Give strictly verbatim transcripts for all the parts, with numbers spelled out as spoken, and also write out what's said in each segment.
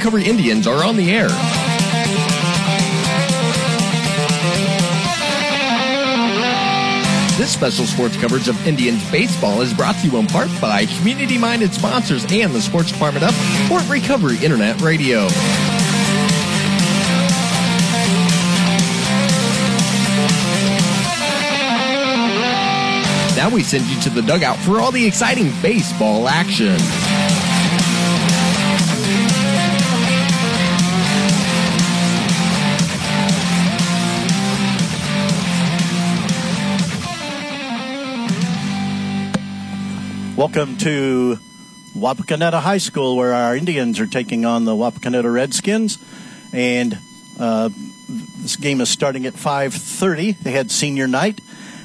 Recovery Indians are on the air. This special sports coverage of Indians baseball is brought to you in part by community-minded sponsors and the sports department of Fort Recovery Internet Radio. Now we send you to the dugout for all the exciting baseball action. Welcome to Wapakoneta High School, where our Indians are taking on the Wapakoneta Redskins. And uh, this game is starting at five thirty. They had senior night,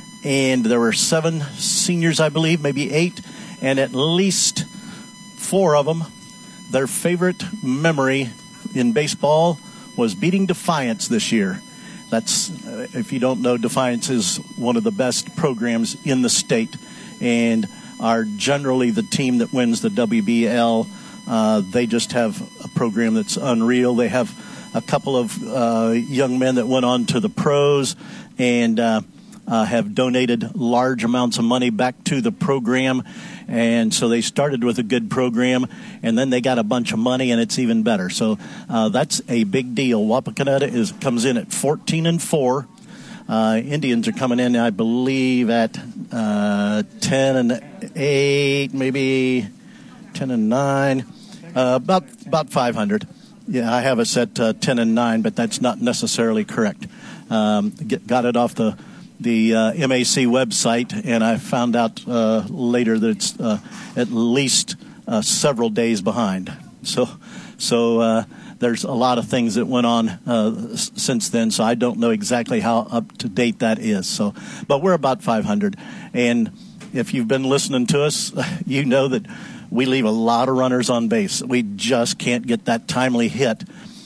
and there were seven seniors, I believe, maybe eight, and at least four of them, their favorite memory in baseball was beating Defiance this year. That's, uh, if you don't know, Defiance is one of the best programs in the state, and are generally the team that wins the W B L. Uh, they just have a program that's unreal. They have a couple of uh, young men that went on to the pros and uh, uh, have donated large amounts of money back to the program. And so they started with a good program, and then they got a bunch of money, and it's even better. So uh, that's a big deal. Wapakoneta is comes in at fourteen and four. Uh, Indians are coming in, I believe, at uh, ten and eight, maybe ten and nine, uh, about about five hundred. Yeah, I have us at uh, ten and nine, but that's not necessarily correct. Um, get, got it off the the uh, M A C website, and I found out uh, later that it's uh, at least uh, several days behind. So, so. Uh, There's a lot of things that went on uh, s- since then, so I don't know exactly how up to date that is. So, but we're about five hundred, and if you've been listening to us, you know that we leave a lot of runners on base. We just can't get that timely hit.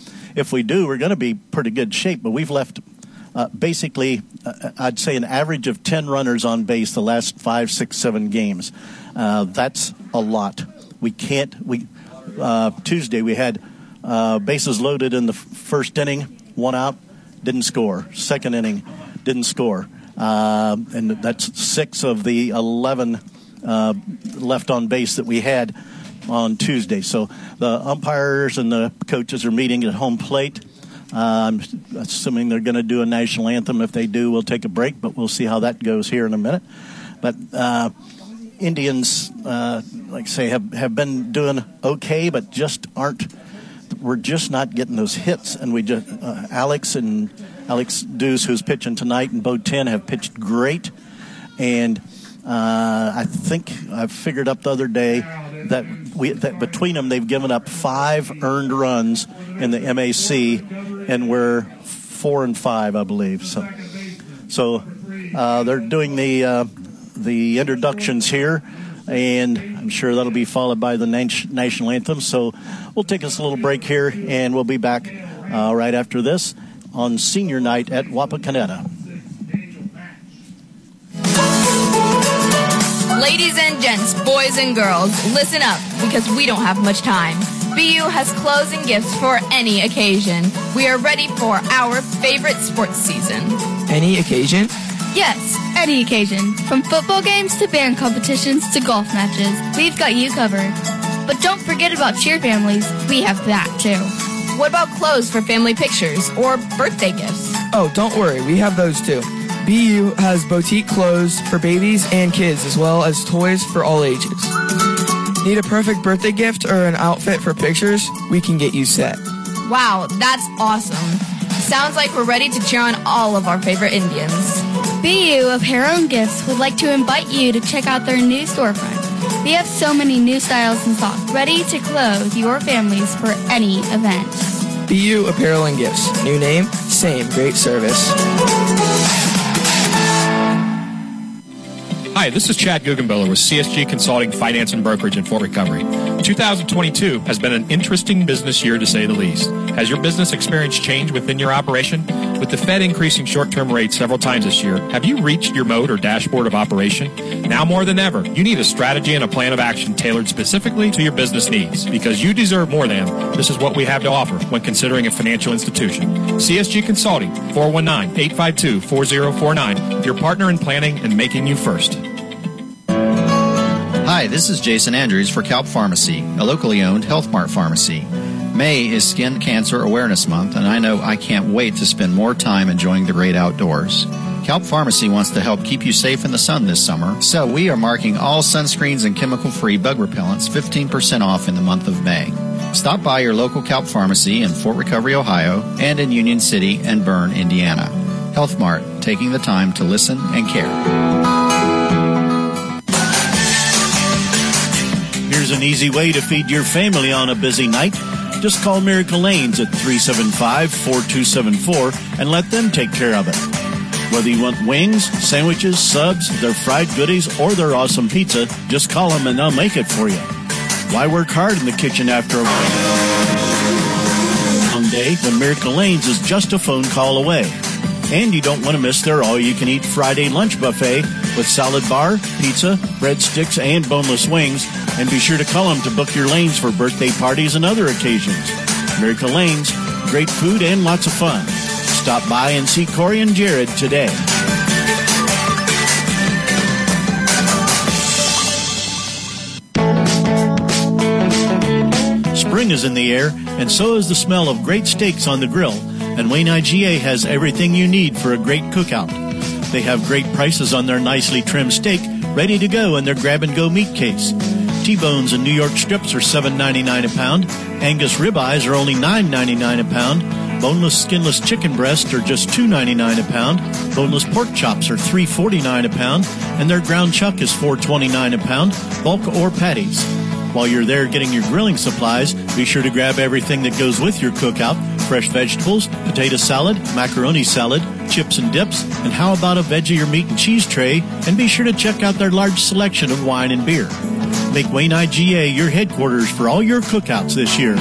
If we do, we're going to be pretty good shape. But we've left uh, basically, uh, I'd say, an average of ten runners on base the last five, six, seven games. Uh, that's a lot. We can't. We uh, Tuesday we had. Uh, bases loaded in the f- first inning, one out, didn't score. Second inning, didn't score. Uh, and that's six of the eleven uh, left on base that we had on Tuesday. So the umpires and the coaches are meeting at home plate. Uh, I'm assuming they're going to do a national anthem. If they do, we'll take a break, but we'll see how that goes here in a minute. But uh, Indians, uh, like I say, have, have been doing okay, but just aren't. We're just not getting those hits, and we just uh, Alex and Alex Deuce, who's pitching tonight, and Bo Ten have pitched great, and uh, I think I figured up the other day that we that between them they've given up five earned runs in the M A C, and we're four and five, I believe. So, so uh, they're doing the uh, the introductions here. And I'm sure that'll be followed by the national anthem. So we'll take us a little break here, and we'll be back uh, right after this on senior night at Wapakoneta. Ladies and gents, boys and girls, listen up, because we don't have much time. B U has clothes and gifts for any occasion. We are ready for our favorite sports season. Any occasion? Yes, any occasion. From football games to band competitions to golf matches, we've got you covered. But don't forget about cheer families. We have that, too. What about clothes for family pictures or birthday gifts? Oh, don't worry. We have those, too. B U has boutique clothes for babies and kids, as well as toys for all ages. Need a perfect birthday gift or an outfit for pictures? We can get you set. Wow, that's awesome. Sounds like we're ready to cheer on all of our favorite Indians. B U Apparel and Gifts would like to invite you to check out their new storefront. We have so many new styles in stock, ready to clothe your families for any event. B U Apparel and Gifts. New name, same great service. Hi, this is Chad Guggenbiller with C S G Consulting Finance and Brokerage in Fort Recovery. two thousand twenty-two has been an interesting business year, to say the least. Has your business experienced change within your operation? With the Fed increasing short-term rates several times this year, have you reached your mode or dashboard of operation? Now more than ever, you need a strategy and a plan of action tailored specifically to your business needs. Because you deserve more than, this is what we have to offer when considering a financial institution. C S G Consulting, four one nine, eight five two, four zero four nine, your partner in planning and making you first. Hi, this is Jason Andrews for Kalp Pharmacy, a locally owned Health Mart pharmacy. May is Skin Cancer Awareness Month, and I know I can't wait to spend more time enjoying the great outdoors. Kalp Pharmacy wants to help keep you safe in the sun this summer, so we are marking all sunscreens and chemical-free bug repellents fifteen percent off in the month of May. Stop by your local Kalp Pharmacy in Fort Recovery, Ohio, and in Union City and Bern, Indiana. Health Mart, taking the time to listen and care. Here's an easy way to feed your family on a busy night. Just call Miracle Lanes at three seven five, four two seven four and let them take care of it. Whether you want wings, sandwiches, subs, their fried goodies, or their awesome pizza, just call them and they'll make it for you. Why work hard in the kitchen after a long day when Miracle Lanes is just a phone call away? And you don't want to miss their all-you-can-eat Friday lunch buffet with salad bar, pizza, breadsticks, and boneless wings. And be sure to call them to book your lanes for birthday parties and other occasions. Miracle Lanes, great food and lots of fun. Stop by and see Corey and Jared today. Spring is in the air, and so is the smell of great steaks on the grill. And Wayne I G A has everything you need for a great cookout. They have great prices on their nicely trimmed steak, ready to go in their grab-and-go meat case. T-bones and New York strips are seven ninety-nine a pound. Angus ribeyes are only nine ninety-nine a pound. Boneless, skinless chicken breasts are just two ninety-nine a pound. Boneless pork chops are three forty-nine a pound, and their ground chuck is four twenty-nine a pound, bulk or patties. While you're there getting your grilling supplies, be sure to grab everything that goes with your cookout: fresh vegetables, potato salad, macaroni salad, chips and dips, and how about a veggie or meat and cheese tray? And be sure to check out their large selection of wine and beer. Make Wayne I G A your headquarters for all your cookouts this year.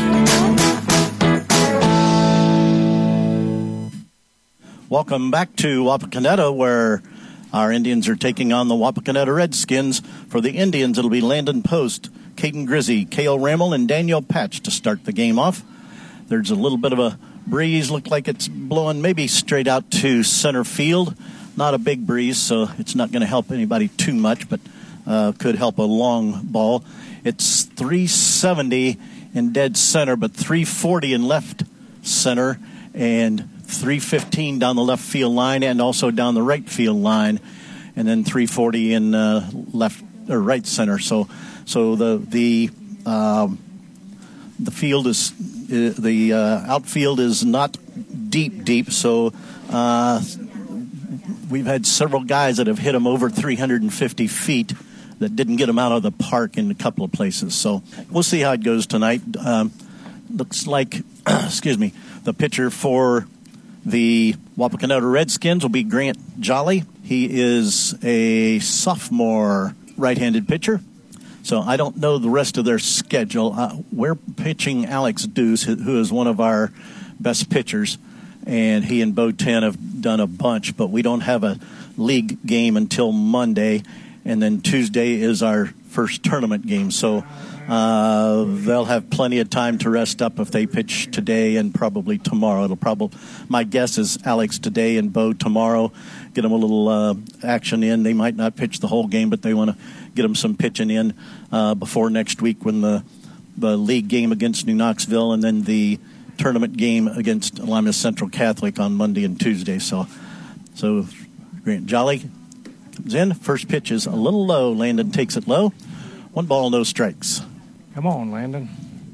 Welcome back to Wapakoneta, where our Indians are taking on the Wapakoneta Redskins. For the Indians, it'll be Landon Post, Caden Grizzy, Cale Rammel, and Daniel Patch to start the game off. There's a little bit of a breeze. Look like it's blowing maybe straight out to center field. Not a big breeze, so it's not going to help anybody too much, but uh, could help a long ball. It's three seventy in dead center, but three forty in left center, and three fifteen down the left field line, and also down the right field line, and then three forty in uh, left or right center. So, so the the um, the field is uh, the uh, outfield is not deep, deep. So uh, we've had several guys that have hit them over three hundred fifty feet that didn't get them out of the park in a couple of places. So we'll see how it goes tonight. Um, looks like, excuse me, the pitcher for the Wapakoneta Redskins will be Grant Jolly. He is a sophomore right-handed pitcher. So I don't know the rest of their schedule. Uh, we're pitching Alex Deuce, who is one of our best pitchers, and he and Bo Ten have done a bunch, but we don't have a league game until Monday, and then Tuesday is our first tournament game. So uh, they'll have plenty of time to rest up if they pitch today and probably tomorrow. It'll probably, my guess is Alex today and Bo tomorrow. Get them a little uh, action in. They might not pitch the whole game, but they want to get them some pitching in uh, before next week when the the league game against New Knoxville and then the tournament game against Lima Central Catholic on Monday and Tuesday. So, so Grant Jolly comes in. First pitch is a little low. Landon takes it low. One ball, no strikes. Come on, Landon.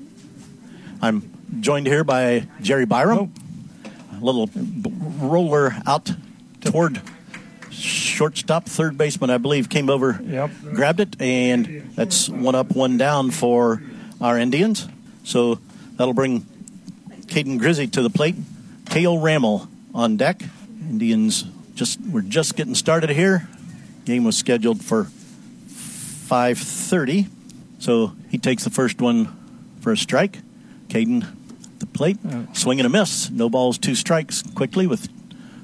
I'm joined here by Jerry Byram. Nope. A little b- roller out toward shortstop. Third baseman, I believe, came over, yep. grabbed it, and that's one up, one down for our Indians. So that'll bring Caden Grizzy to the plate. Cale Rammel on deck. Indians just we're just getting started here. Game was scheduled for five thirty. So he takes the first one for a strike. Caden at the plate. Swing and a miss. No balls, two strikes quickly with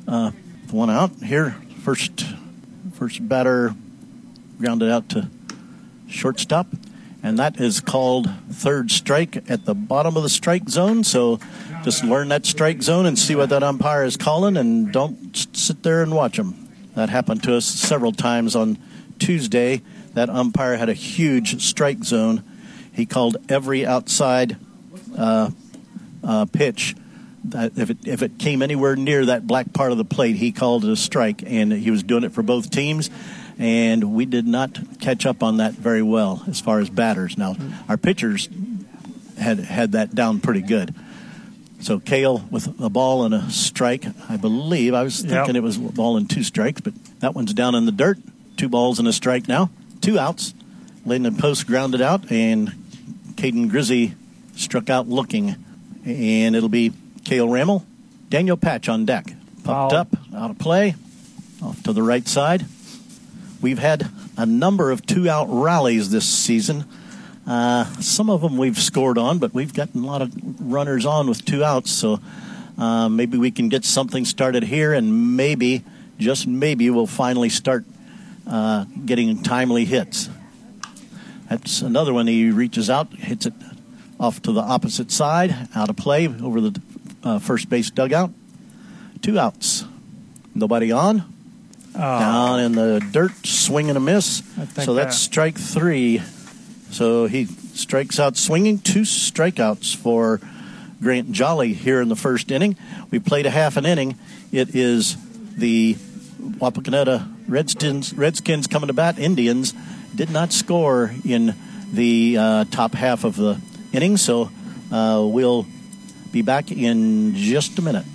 uh, one out here. First, first batter grounded out to shortstop, and that is called third strike at the bottom of the strike zone. So just learn that strike zone and see what that umpire is calling, and don't sit there and watch them. That happened to us several times on Tuesday. That umpire had a huge strike zone. He called every outside uh, uh, pitch. That if it if it came anywhere near that black part of the plate, he called it a strike, and he was doing it for both teams. And we did not catch up on that very well as far as batters. Now, our pitchers had had that down pretty good. So Cale with a ball and a strike, I believe. I was thinking yep. it was a ball and two strikes, but that one's down in the dirt. Two balls and a strike now. Two outs. Landon Post grounded out, and Caden Grizzy struck out looking. And it'll be Cale Rammel, Daniel Patch on deck. Popped Foul. up, out of play, off to the right side. We've had a number of two-out rallies this season. Uh, some of them we've scored on, but we've gotten a lot of runners on with two outs, so uh, maybe we can get something started here, and maybe, just maybe, we'll finally start uh, getting timely hits. That's another one. He reaches out, hits it off to the opposite side, out of play, over the uh, first base dugout. Two outs. Nobody on. Oh. Down in the dirt, swing and a miss. So that's that. strike three. So he strikes out swinging. Two strikeouts for Grant Jolly here in the first inning. We played a half an inning. It is the Wapakoneta Redskins, Redskins coming to bat. Indians did not score in the uh, top half of the inning, so uh, we'll be back in just a minute.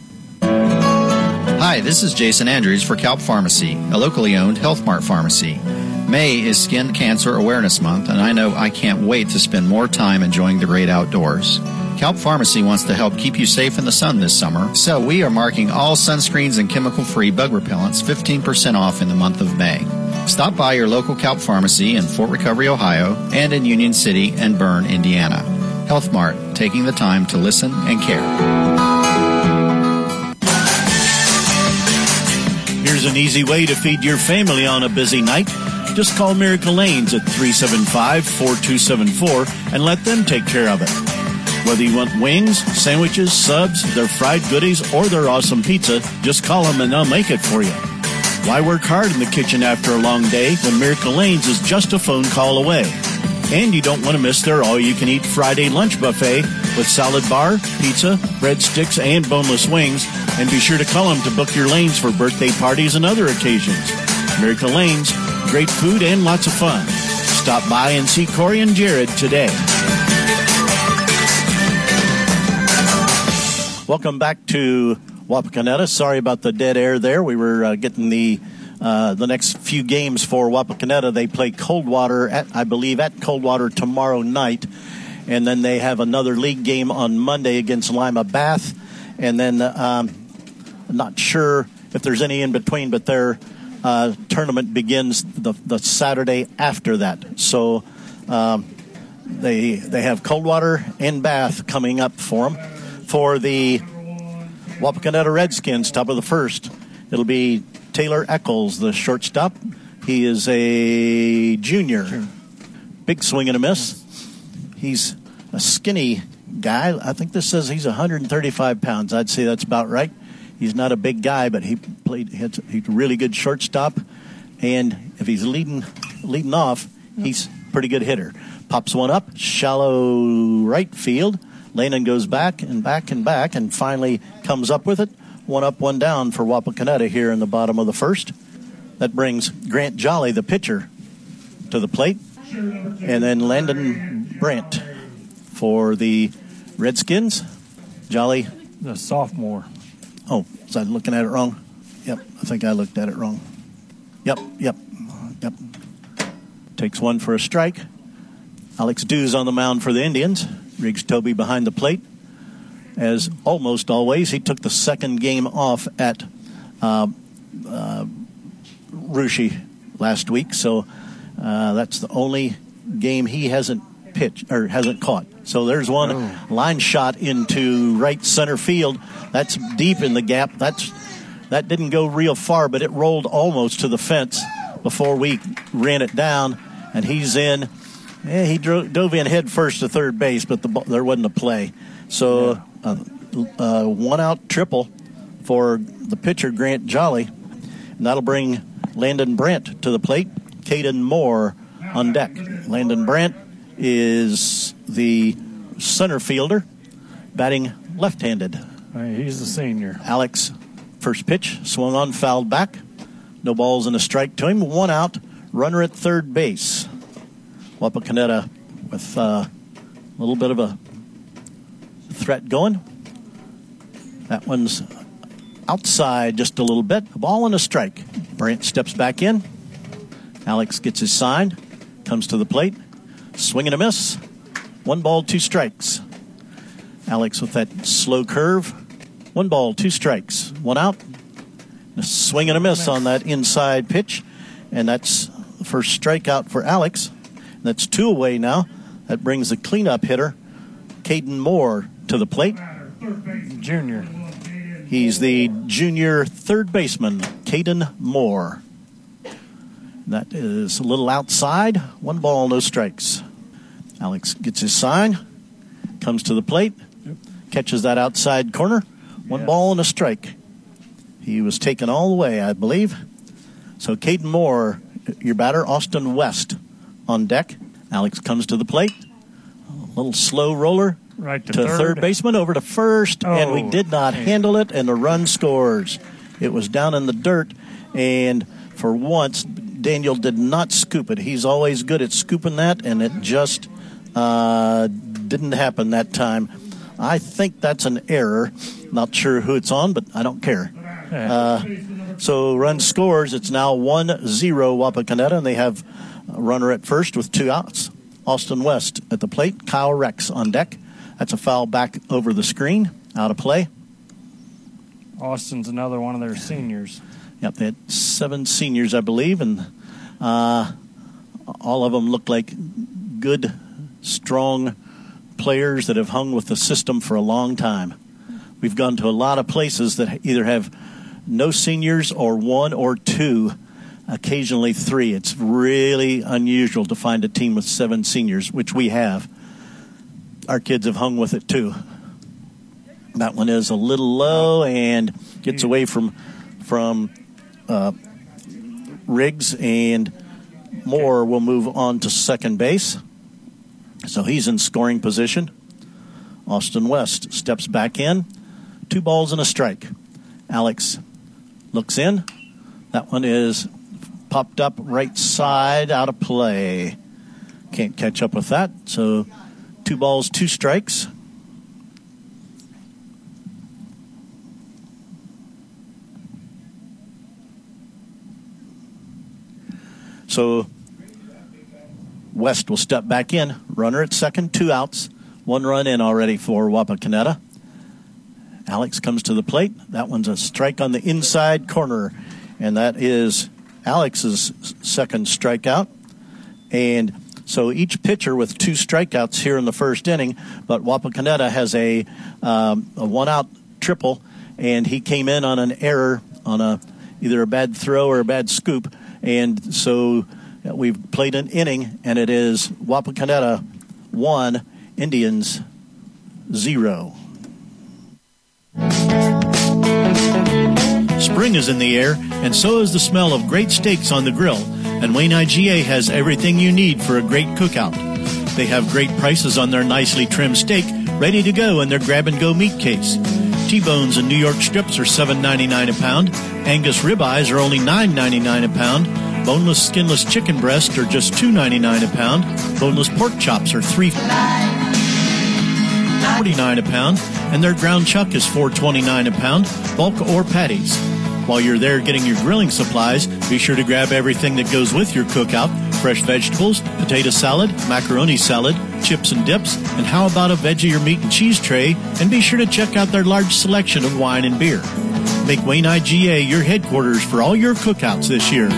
Hi, this is Jason Andrews for Kalp Pharmacy, a locally owned Health Mart pharmacy. May is Skin Cancer Awareness Month, and I know I can't wait to spend more time enjoying the great outdoors. Kalp Pharmacy wants to help keep you safe in the sun this summer, so we are marking all sunscreens and chemical-free bug repellents fifteen percent off in the month of May. Stop by your local Kalp Pharmacy in Fort Recovery, Ohio, and in Union City and Bern, Indiana. Health Mart, taking the time to listen and care. Here's an easy way to feed your family on a busy night. Just call Miracle Lanes at three seven five, four two seven four and let them take care of it. Whether you want wings, sandwiches, subs, their fried goodies, or their awesome pizza, just call them and they'll make it for you. Why work hard in the kitchen after a long day when Miracle Lanes is just a phone call away? And you don't want to miss their all-you-can-eat Friday lunch buffet with salad bar, pizza, breadsticks, and boneless wings. And be sure to call them to book your lanes for birthday parties and other occasions. Miracle Lanes, great food and lots of fun. Stop by and see Corey and Jared today. Welcome back to Wapakoneta. Sorry about the dead air there. We were uh, getting the uh, the next few games for Wapakoneta. They play Coldwater, at, I believe, at Coldwater tomorrow night. And then they have another league game on Monday against Lima Bath. And then um, I'm not sure if there's any in between, but their uh, tournament begins the, the Saturday after that. So um, they they have Coldwater and Bath coming up for them. For the Wapakoneta Redskins, top of the first, it'll be Taylor Eccles, the shortstop. He is a junior. Big swing and a miss. He's a skinny guy. I think this says he's one hundred thirty-five pounds. I'd say that's about right. He's not a big guy, but he played. He's a really good shortstop. And if he's leading leading off, he's a pretty good hitter. Pops one up, shallow right field. Landon goes back and back and back and finally comes up with it. One up, one down for Wapakoneta here in the bottom of the first. That brings Grant Jolly, the pitcher, to the plate. And then Landon Brandt for the Redskins. Jolly. The sophomore. Oh, was I looking at it wrong? Yep, I think I looked at it wrong. Yep, yep, yep. Takes one for a strike. Alex Dews on the mound for the Indians. Riggs Toby behind the plate. As almost always, he took the second game off at uh, uh, Rushi last week, so uh, that's the only game he hasn't pitched or hasn't caught. So there's one oh. line shot into right center field. That's deep in the gap. That's That didn't go real far, but it rolled almost to the fence before we ran it down, and he's in. Yeah, he dro- dove in head first to third base, but the, there wasn't a play. So uh, uh, one-out triple for the pitcher, Grant Jolly, and that'll bring Landon Brandt to the plate. Caden Moore on deck. Landon Brandt is the center fielder, batting left-handed. Right, he's the senior. Alex, first pitch, swung on, fouled back. No balls and a strike to him. One out, runner at third base. Wapakoneta with uh, a little bit of a threat going. That one's outside just a little bit. A ball and a strike. Brandt steps back in. Alex gets his sign, comes to the plate. Swing and a miss. One ball, two strikes. Alex with that slow curve. One ball, two strikes. One out. A swing and a miss on that inside pitch. And that's the first strikeout for Alex. That's two away now. That brings the cleanup hitter, Caden Moore, to the plate. Junior. He's the junior third baseman, Caden Moore. That is a little outside. One ball, no strikes. Alex gets his sign, comes to the plate, catches that outside corner. One yeah. ball and a strike. He was taken all the way, I believe. So Caden Moore, your batter, Austin West on deck. Alex comes to the plate. A little slow roller right to, to third. third baseman, over to first, oh, and we did not okay. handle it, and the run scores. It was down in the dirt, and for once, Daniel did not scoop it. He's always good at scooping that, and it just uh, didn't happen that time. I think that's an error. Not sure who it's on, but I don't care. Uh, so run scores. It's now one zero Wapakoneta, and they have a runner at first with two outs. Austin West at the plate. Kyle Rex on deck. That's a foul back over the screen. Out of play. Austin's another one of their seniors. Yep, they had seven seniors, I believe, and uh, all of them look like good, strong players that have hung with the system for a long time. We've gone to a lot of places that either have no seniors or one or two, occasionally three. It's really unusual to find a team with seven seniors, which we have. Our kids have hung with it too. That one is a little low and gets away from from uh, Riggs, and Moore will move on to second base. So he's in scoring position. Austin West steps back in. Two balls and a strike. Alex looks in. That one is popped up right side, out of play. Can't catch up with that. So two balls, two strikes. So West will step back in. Runner at second, two outs. One run in already for Wapakoneta. Alex comes to the plate. That one's a strike on the inside corner, and that is Alex's second strikeout. And so each pitcher with two strikeouts here in the first inning, but Wapakoneta has a, um, a one-out triple, and he came in on an error, on a either a bad throw or a bad scoop, and so we've played an inning, and it is Wapakoneta one, Indians zero. Spring is in the air, and so is the smell of great steaks on the grill, and Wayne I G A has everything you need for a great cookout. They have great prices on their nicely trimmed steak, ready to go in their grab-and-go meat case. T-bones and New York strips are seven ninety-nine a pound. Angus ribeyes are only nine ninety-nine a pound. Boneless, skinless chicken breasts are just two ninety-nine a pound. Boneless pork chops are three forty-nine a pound, and their ground chuck is four twenty-nine a pound, bulk or patties. While you're there getting your grilling supplies, be sure to grab everything that goes with your cookout: fresh vegetables, potato salad, macaroni salad, chips and dips, and how about a veggie or meat and cheese tray? And be sure to check out their large selection of wine and beer. Make Wayne I G A your headquarters for all your cookouts this year.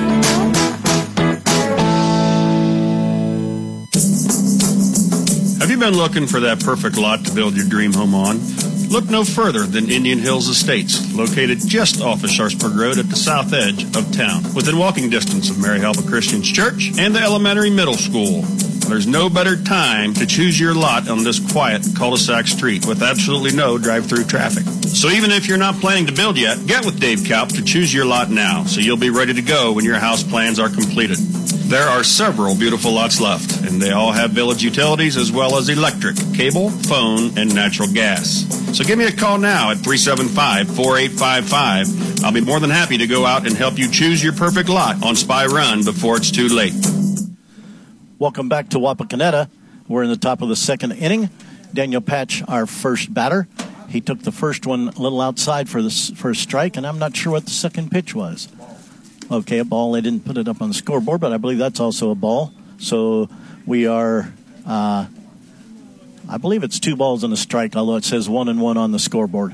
Have you been looking for that perfect lot to build your dream home on? Look no further than Indian Hills Estates, located just off of Sharpsburg Road at the south edge of town, within walking distance of Mary Helpa Christian Church and the elementary middle school. There's no better time to choose your lot on this quiet cul-de-sac street with absolutely no drive-through traffic. So even if you're not planning to build yet, get with Dave Kaup to choose your lot now, so you'll be ready to go when your house plans are completed. There are several beautiful lots left, and they all have village utilities as well as electric, cable, phone, and natural gas. So give me a call now at three seven five, four eight five five. I'll be more than happy to go out and help you choose your perfect lot on Spy Run before it's too late. Welcome back to Wapakoneta. We're in the top of the second inning. Daniel Patch, our first batter. He took the first one a little outside for the for a strike, and I'm not sure what the second pitch was. Okay, a ball. They didn't put it up on the scoreboard, but I believe that's also a ball. So we are, uh, I believe it's two balls and a strike, although it says one and one on the scoreboard.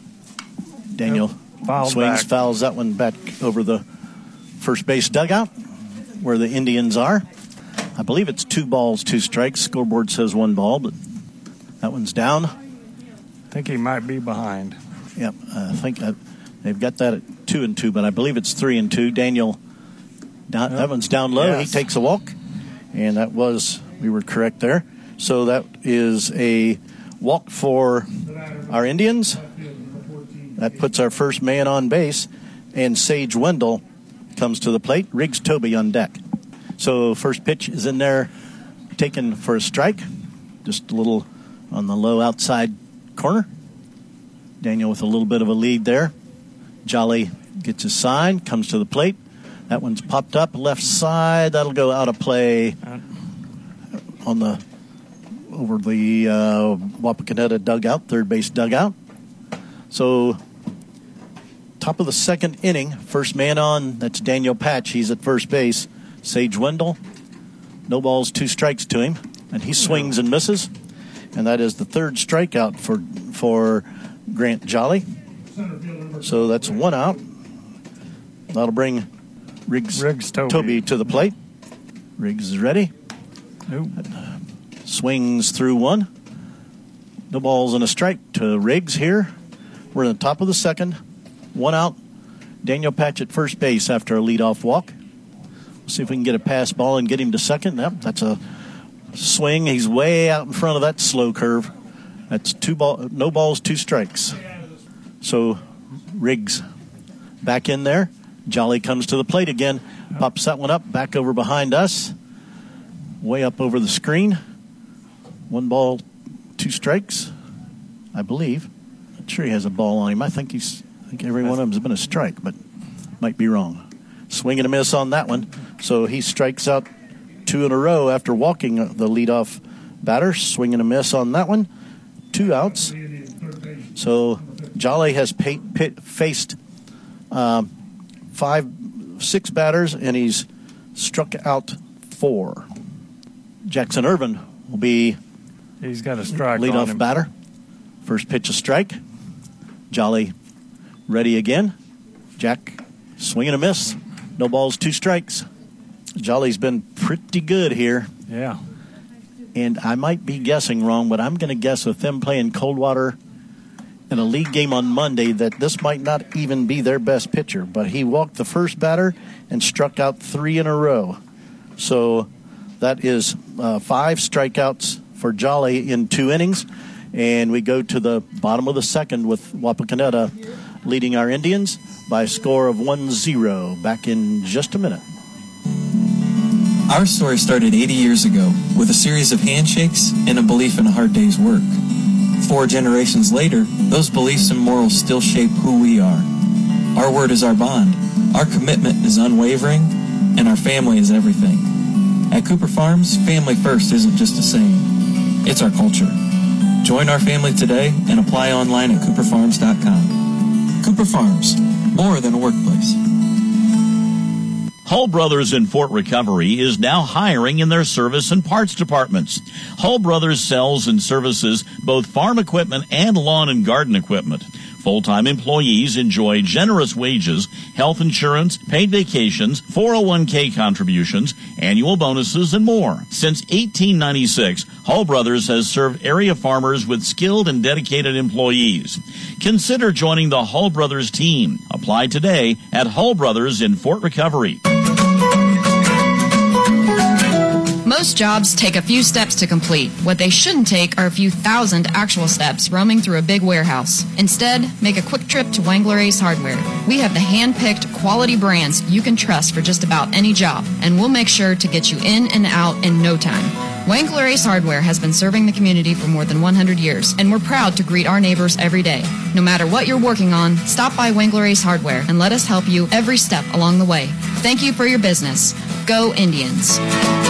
Daniel Fouled swings, back. fouls that one back over the first base dugout where the Indians are. I believe it's two balls, two strikes. Scoreboard says one ball, but that one's down. I think he might be behind. Yep, I think uh, they've got that at two and two, but I believe it's three and two. Daniel, down, Yep. that one's down low. Yes. He takes a walk, and that was, we were correct there. So that is a walk for our Indians. That puts our first man on base, and Sage Wendell comes to the plate. Riggs Toby on deck. So first pitch is in there, taken for a strike. Just a little on the low outside corner. Daniel with a little bit of a lead there. Jolly gets his sign, comes to the plate. That one's popped up left side. That'll go out of play on the over the uh, Wapakoneta dugout, third base dugout. So top of the second inning, first man on. That's Daniel Patch. He's at first base. Sage Wendell, no balls, two strikes to him, and he swings and misses, and that is the third strikeout for for Grant Jolly. So that's one out. That'll bring Riggs, Riggs Toby. Toby to the plate. Riggs is ready. Nope. Swings through one. No balls and a strike to Riggs here. We're in the top of the second. One out. Daniel Patch at first base after a leadoff walk. See if we can get a pass ball and get him to second. Yep, that's a swing. He's way out in front of that slow curve. That's two ball, no balls, two strikes. So Riggs back in there. Jolly comes to the plate again. Pops that one up, back over behind us. Way up over the screen. One ball, two strikes, I believe. Not sure he has a ball on him. I think he's. I think every one of them has been a strike, but might be wrong. Swing and a miss on that one. So he strikes out two in a row after walking the leadoff batter. Swing and a miss on that one. Two outs. So Jolly has pay, pay, faced um, five, six batters, and he's struck out four. Jackson Irvin will be He's got a strike on leadoff him. batter. First pitch a strike. Jolly ready again. Jack swing and a miss. No balls, two strikes. Jolly's been pretty good here. Yeah. And I might be guessing wrong, but I'm going to guess with them playing Coldwater in a league game on Monday that this might not even be their best pitcher. But he walked the first batter and struck out three in a row. So that is uh, five strikeouts for Jolly in two innings. And we go to the bottom of the second with Wapakoneta leading our Indians by a score of one zero. Back in just a minute. Our story started eighty years ago with a series of handshakes and a belief in a hard day's work. Four generations later, those beliefs and morals still shape who we are. Our word is our bond. Our commitment is unwavering, and our family is everything. At Cooper Farms, family first isn't just a saying. It's our culture. Join our family today and apply online at cooper farms dot com. Cooper Farms, more than a workplace. Hull Brothers in Fort Recovery is now hiring in their service and parts departments. Hull Brothers sells and services both farm equipment and lawn and garden equipment. Full-time employees enjoy generous wages, health insurance, paid vacations, four oh one k contributions, annual bonuses, and more. Since eighteen ninety-six, Hull Brothers has served area farmers with skilled and dedicated employees. Consider joining the Hull Brothers team. Apply today at Hull Brothers in Fort Recovery. Most jobs take a few steps to complete. What they shouldn't take are a few thousand actual steps roaming through a big warehouse. Instead, make a quick trip to Wangler Ace Hardware. We have the hand-picked quality brands you can trust for just about any job, and we'll make sure to get you in and out in no time. Wangler Ace Hardware has been serving the community for more than one hundred years, and we're proud to greet our neighbors every day. No matter what you're working on, stop by Wangler Ace Hardware and let us help you every step along the way. Thank you for your business. Go Indians.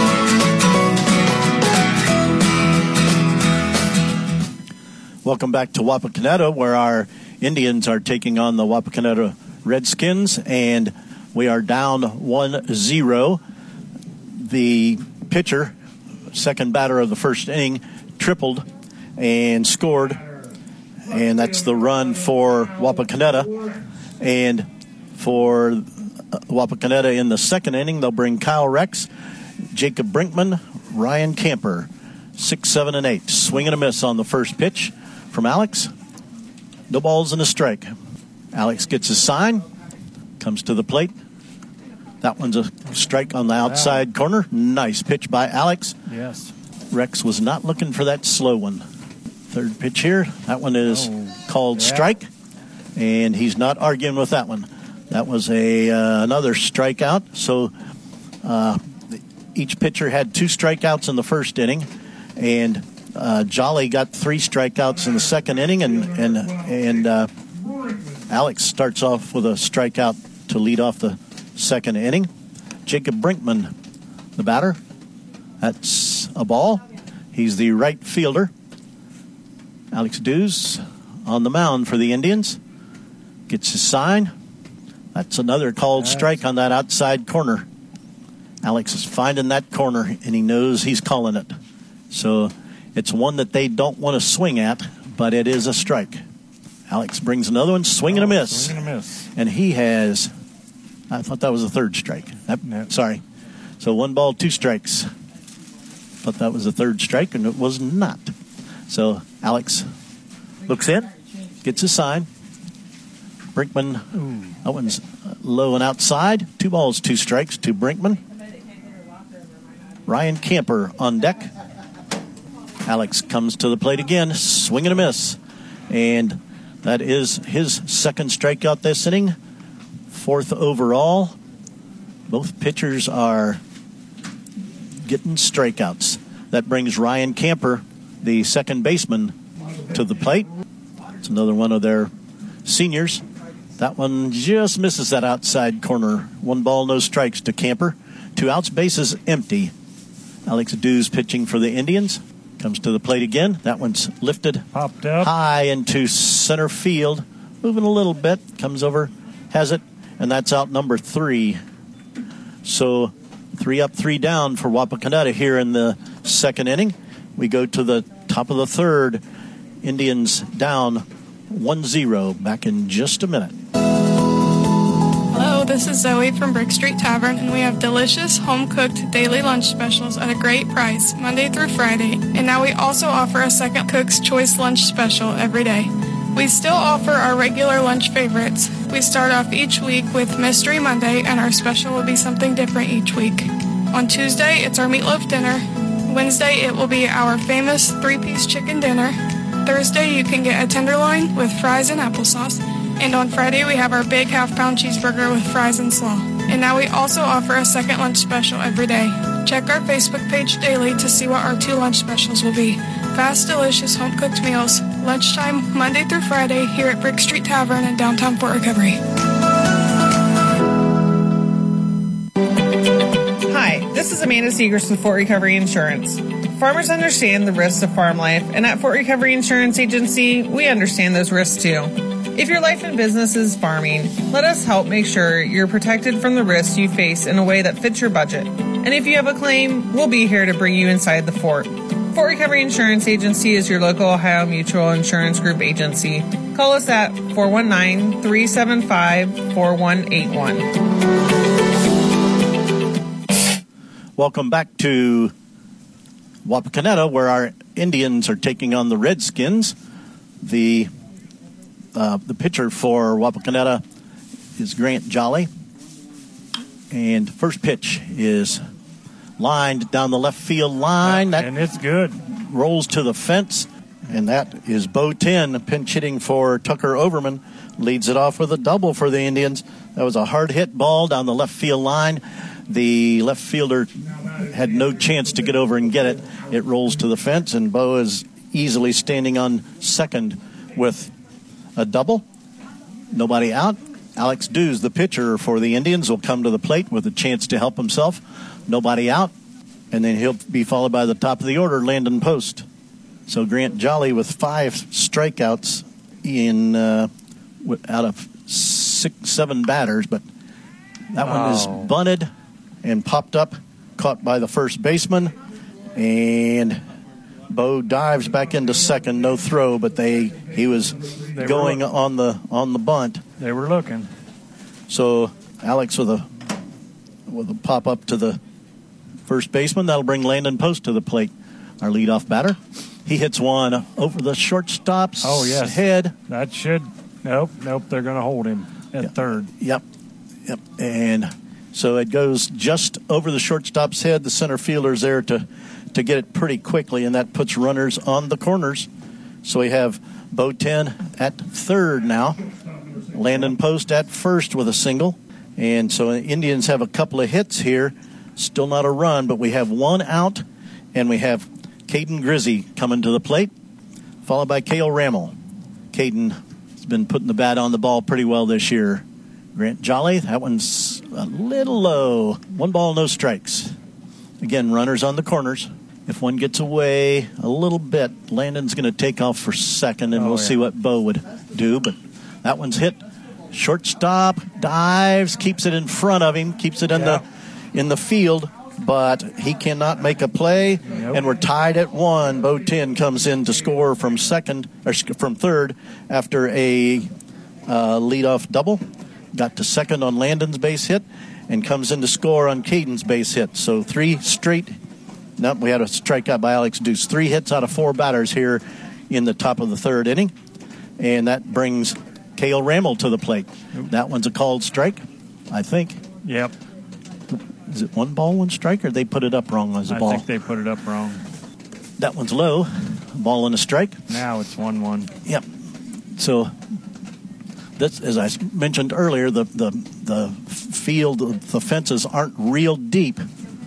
Welcome back to Wapakoneta, where our Indians are taking on the Wapakoneta Redskins, and we are down one zero. The pitcher, second batter of the first inning, tripled and scored, and that's the run for Wapakoneta. And for Wapakoneta in the second inning, they'll bring Kyle Rex, Jacob Brinkman, Ryan Camper, six, seven, and eight. Swing and a miss on the first pitch from Alex. No balls and a strike. Alex gets his sign, comes to the plate. That one's a strike on the outside corner. Nice pitch by Alex. Yes. Rex was not looking for that slow one. Third pitch here. That one is oh, called yeah. strike, and he's not arguing with that one. That was a uh, another strikeout. So uh, each pitcher had two strikeouts in the first inning, and Uh, Jolly got three strikeouts in the second inning, and and and uh, Alex starts off with a strikeout to lead off the second inning. Jacob Brinkman, the batter. That's a ball. He's the right fielder. Alex Dews on the mound for the Indians. Gets his sign. That's another called strike on that outside corner. Alex is finding that corner, and he knows he's calling it. So it's one that they don't want to swing at, but it is a strike. Alex brings another one, swing and a miss. Swing and a miss. And he has, I thought that was a third strike. That, no. Sorry. So one ball, two strikes. Thought that was a third strike, and it was not. So Alex looks in, gets his sign. Brinkman, Ooh. That one's low and outside. Two balls, two strikes to Brinkman. Ryan Camper on deck. Alex comes to the plate again, swing and a miss. And that is his second strikeout this inning, fourth overall. Both pitchers are getting strikeouts. That brings Ryan Camper, the second baseman, to the plate. It's another one of their seniors. That one just misses that outside corner. One ball, no strikes to Camper. Two outs, bases empty. Alex Dews pitching for the Indians. Comes to the plate again. That one's lifted Popped up. high into center field. Moving a little bit. Comes over, has it, and that's out number three. So three up, three down for Wapakoneta here in the second inning. We go to the top of the third. Indians down one zero. Back in just a minute. Hello, this is Zoe from Brick Street Tavern, and we have delicious home-cooked daily lunch specials at a great price, Monday through Friday. And now we also offer a second Cook's Choice lunch special every day. We still offer our regular lunch favorites. We start off each week with Mystery Monday, and our special will be something different each week. On Tuesday, it's our meatloaf dinner. Wednesday, it will be our famous three-piece chicken dinner. Thursday, you can get a tenderloin with fries and applesauce. And on Friday, we have our big half-pound cheeseburger with fries and slaw. And now we also offer a second lunch special every day. Check our Facebook page daily to see what our two lunch specials will be. Fast, delicious, home-cooked meals. Lunchtime, Monday through Friday, here at Brick Street Tavern in downtown Fort Recovery. Hi, this is Amanda Seegers with Fort Recovery Insurance. Farmers understand the risks of farm life, and at Fort Recovery Insurance Agency, we understand those risks too. If your life and business is farming, let us help make sure you're protected from the risks you face in a way that fits your budget. And if you have a claim, we'll be here to bring you inside the fort. Fort Recovery Insurance Agency is your local Ohio Mutual Insurance Group agency. Call us at four one nine, three seven five, four one eight one. Welcome back to Wapakoneta, where our Indians are taking on the Redskins. The uh, the pitcher for Wapakoneta is Grant Jolly. And first pitch is lined down the left field line. That and it's good. Rolls to the fence. And that is Bo ten, pinch hitting for Tucker Overman. Leads it off with a double for the Indians. That was a hard hit ball down the left field line. The left fielder had no chance to get over and get it. It rolls to the fence, and Bo is easily standing on second with a double. Nobody out. Alex Dews, the pitcher for the Indians, will come to the plate with a chance to help himself. Nobody out. And then he'll be followed by the top of the order, Landon Post. So Grant Jolly with five strikeouts in uh, out of six, seven batters. But that oh. one is bunted and popped up, caught by the first baseman. And Bo dives back into second, no throw, but they he was they going on the on the bunt. They were looking. So Alex with a with a pop up to the first baseman. That'll bring Landon Post to the plate, our leadoff batter. He hits one over the shortstop's oh, yes. head. That should nope nope. They're going to hold him at yep. third. Yep, yep. And so it goes just over the shortstop's head. The center fielder's there to. to get it pretty quickly, and that puts runners on the corners. So we have Bo ten at third now, Landon Post at first with a single, and so the Indians have a couple of hits here, still not a run, but we have one out, and we have Caden Grizzy coming to the plate, followed by Cale Rammel. Caden has been putting the bat on the ball pretty well this year. Grant Jolly, that one's a little low. One ball, no strikes. Again, runners on the corners. If one gets away a little bit, Landon's going to take off for second, and oh, we'll yeah. see what Bo would do. But that one's hit. Shortstop dives, keeps it in front of him, keeps it in yeah. the in the field, but he cannot make a play. Nope. And we're tied at one. Bo ten comes in to score from second or from third after a uh, leadoff double. Got to second on Landon's base hit, and comes in to score on Caden's base hit. So three straight. Nope, we had a strikeout by Alex Dews. Three hits out of four batters here in the top of the third inning. And that brings Cale Rammel to the plate. That one's a called strike, I think. Yep. Is it one ball, one strike, or they put it up wrong as a I ball? I think they put it up wrong. That one's low. Ball and a strike. Now it's one one. Yep. So, this, as I mentioned earlier, the, the, the field, the fences aren't real deep.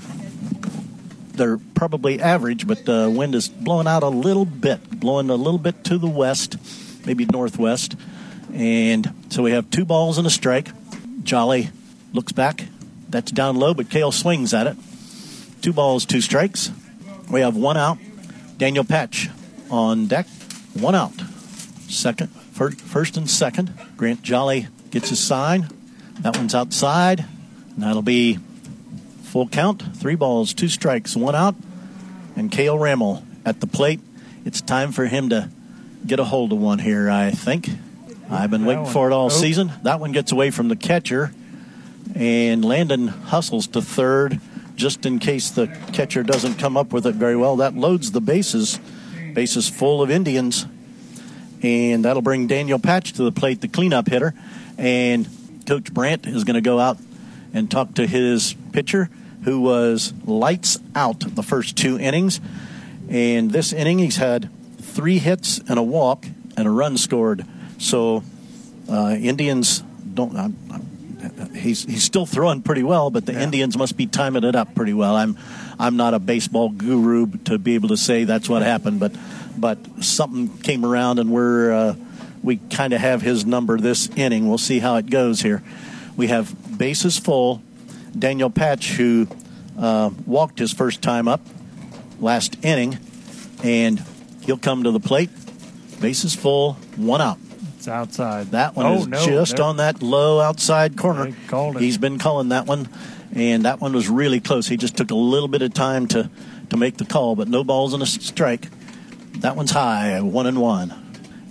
They're probably average, but the wind is blowing out a little bit, blowing a little bit to the west, maybe northwest. And so we have two balls and a strike. Jolly looks back. That's down low, but Cale swings at it. Two balls, two strikes. We have one out. Daniel Patch on deck. One out. Second, first, first and second. Grant Jolly gets his sign. That one's outside. And that'll be full count. Three balls, two strikes, one out. And Cale Rammel at the plate. It's time for him to get a hold of one here, I think. I've been waiting for it all season. That one gets away from the catcher. And Landon hustles to third just in case the catcher doesn't come up with it very well. That loads the bases. Bases full of Indians. And that'll bring Daniel Patch to the plate, the cleanup hitter. And Coach Brandt is going to go out and talk to his pitcher, who was lights out the first two innings. And this inning, he's had three hits and a walk and a run scored. So uh, Indians don't... I'm, I'm, he's he's still throwing pretty well, but the yeah. Indians must be timing it up pretty well. I'm I'm not a baseball guru to be able to say that's what happened, but but something came around, and we're uh, we kind of have his number this inning. We'll see how it goes here. We have bases full. Daniel Patch, who uh, walked his first time up last inning, and he'll come to the plate. Bases full, one out. It's outside. That one oh, is no, just on that low outside corner. They called it. He's been calling that one, and that one was really close. He just took a little bit of time to, to make the call, but no balls and a strike. That one's high, one and one.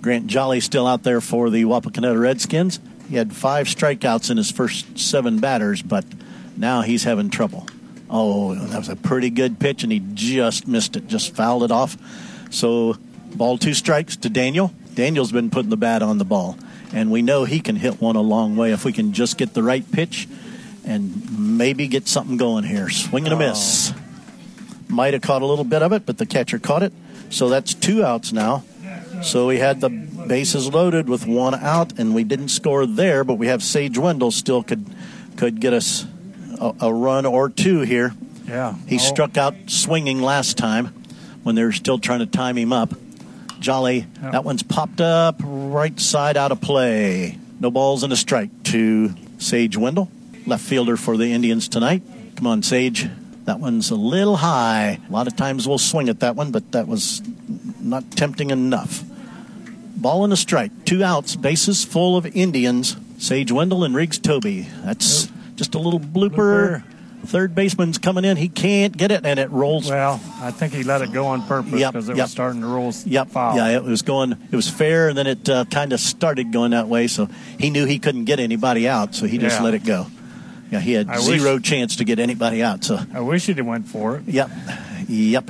Grant Jolly still out there for the Wapakoneta Redskins. He had five strikeouts in his first seven batters, but now he's having trouble. Oh, that was a pretty good pitch, and he just missed it, just fouled it off. So ball two strikes to Daniel. Daniel's been putting the bat on the ball, and we know he can hit one a long way if we can just get the right pitch and maybe get something going here. Swing and a miss. Might have caught a little bit of it, but the catcher caught it. So that's two outs now. So we had the bases loaded with one out, and we didn't score there, but we have Sage Wendell still could could get us a, a run or two here. Yeah. He oh. struck out swinging last time when they were still trying to time him up. Jolly, yep. That one's popped up right side out of play. No balls and a strike to Sage Wendell, left fielder for the Indians tonight. Come on, Sage. That one's a little high. A lot of times we'll swing at that one, but that was not tempting enough. Ball and a strike. Two outs. Bases full of Indians. Sage Wendell and Riggs Toby. That's yep. just a little blooper. blooper. Third baseman's coming in. He can't get it, and it rolls. Well, I think he let it go on purpose because yep, it yep. was starting to roll yep. foul. Yeah, it was going. It was fair, and then it uh, kind of started going that way. So he knew he couldn't get anybody out, so he just yeah. let it go. Yeah, he had I zero wish, chance to get anybody out. So I wish he'd have went for it. Yep, yep.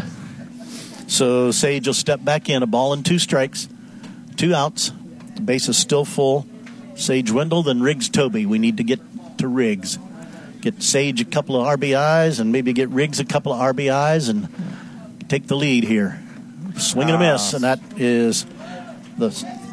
So Sage will step back in. A ball and two strikes, two outs. The base is still full. Sage Wendell, then Riggs Toby. We need to get to Riggs. Get Sage a couple of R B Is and maybe get Riggs a couple of R B Is and take the lead here. Swing and a miss, and that is the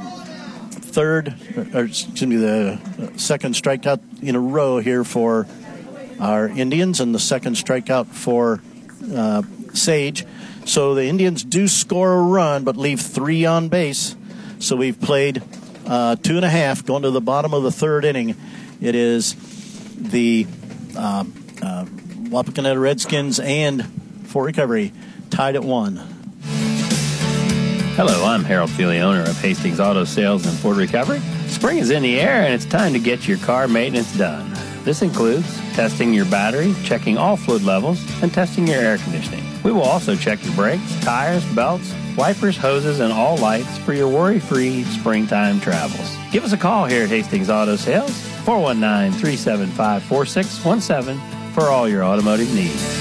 third, or excuse me, the second strikeout in a row here for our Indians, and the second strikeout for uh, Sage. So the Indians do score a run, but leave three on base. So we've played uh, two and a half, going to the bottom of the third inning. It is the uh, uh, Wapakoneta Redskins and Fort Recovery tied at one. Hello, I'm Harold Feely, owner of Hastings Auto Sales in Fort Recovery. Spring is in the air, and it's time to get your car maintenance done. This includes testing your battery, checking all fluid levels, and testing your air conditioning. We will also check your brakes, tires, belts, wipers, hoses, and all lights for your worry-free springtime travels. Give us a call here at Hastings Auto Sales, four one nine, three seven five, four six one seven, for all your automotive needs.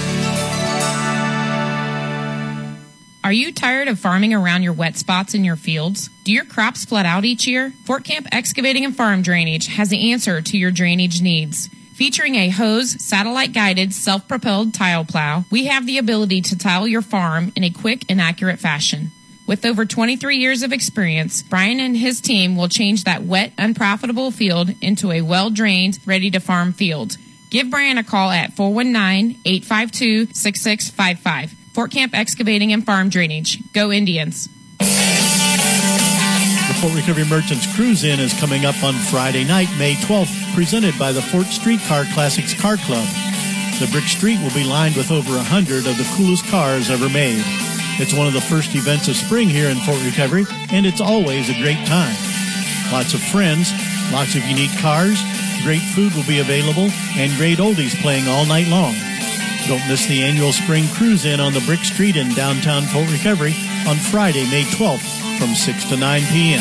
Are you tired of farming around your wet spots in your fields? Do your crops flood out each year? Fort Camp Excavating and Farm Drainage has the answer to your drainage needs. Featuring a hose, satellite-guided, self-propelled tile plow, we have the ability to tile your farm in a quick and accurate fashion. With over twenty-three years of experience, Brian and his team will change that wet, unprofitable field into a well-drained, ready-to-farm field. Give Brian a call at four one nine, eight five two, six six five five. Fort Camp Excavating and Farm Drainage. Go Indians. The Fort Recovery Merchants Cruise-In is coming up on Friday night, May twelfth, presented by the Fort Streetcar Classics Car Club. The Brick Street will be lined with over one hundred of the coolest cars ever made. It's one of the first events of spring here in Fort Recovery, and it's always a great time. Lots of friends, lots of unique cars, great food will be available, and great oldies playing all night long. Don't miss the annual Spring Cruise-In on the Brick Street in downtown Fort Recovery on Friday, May twelfth from six to nine p.m.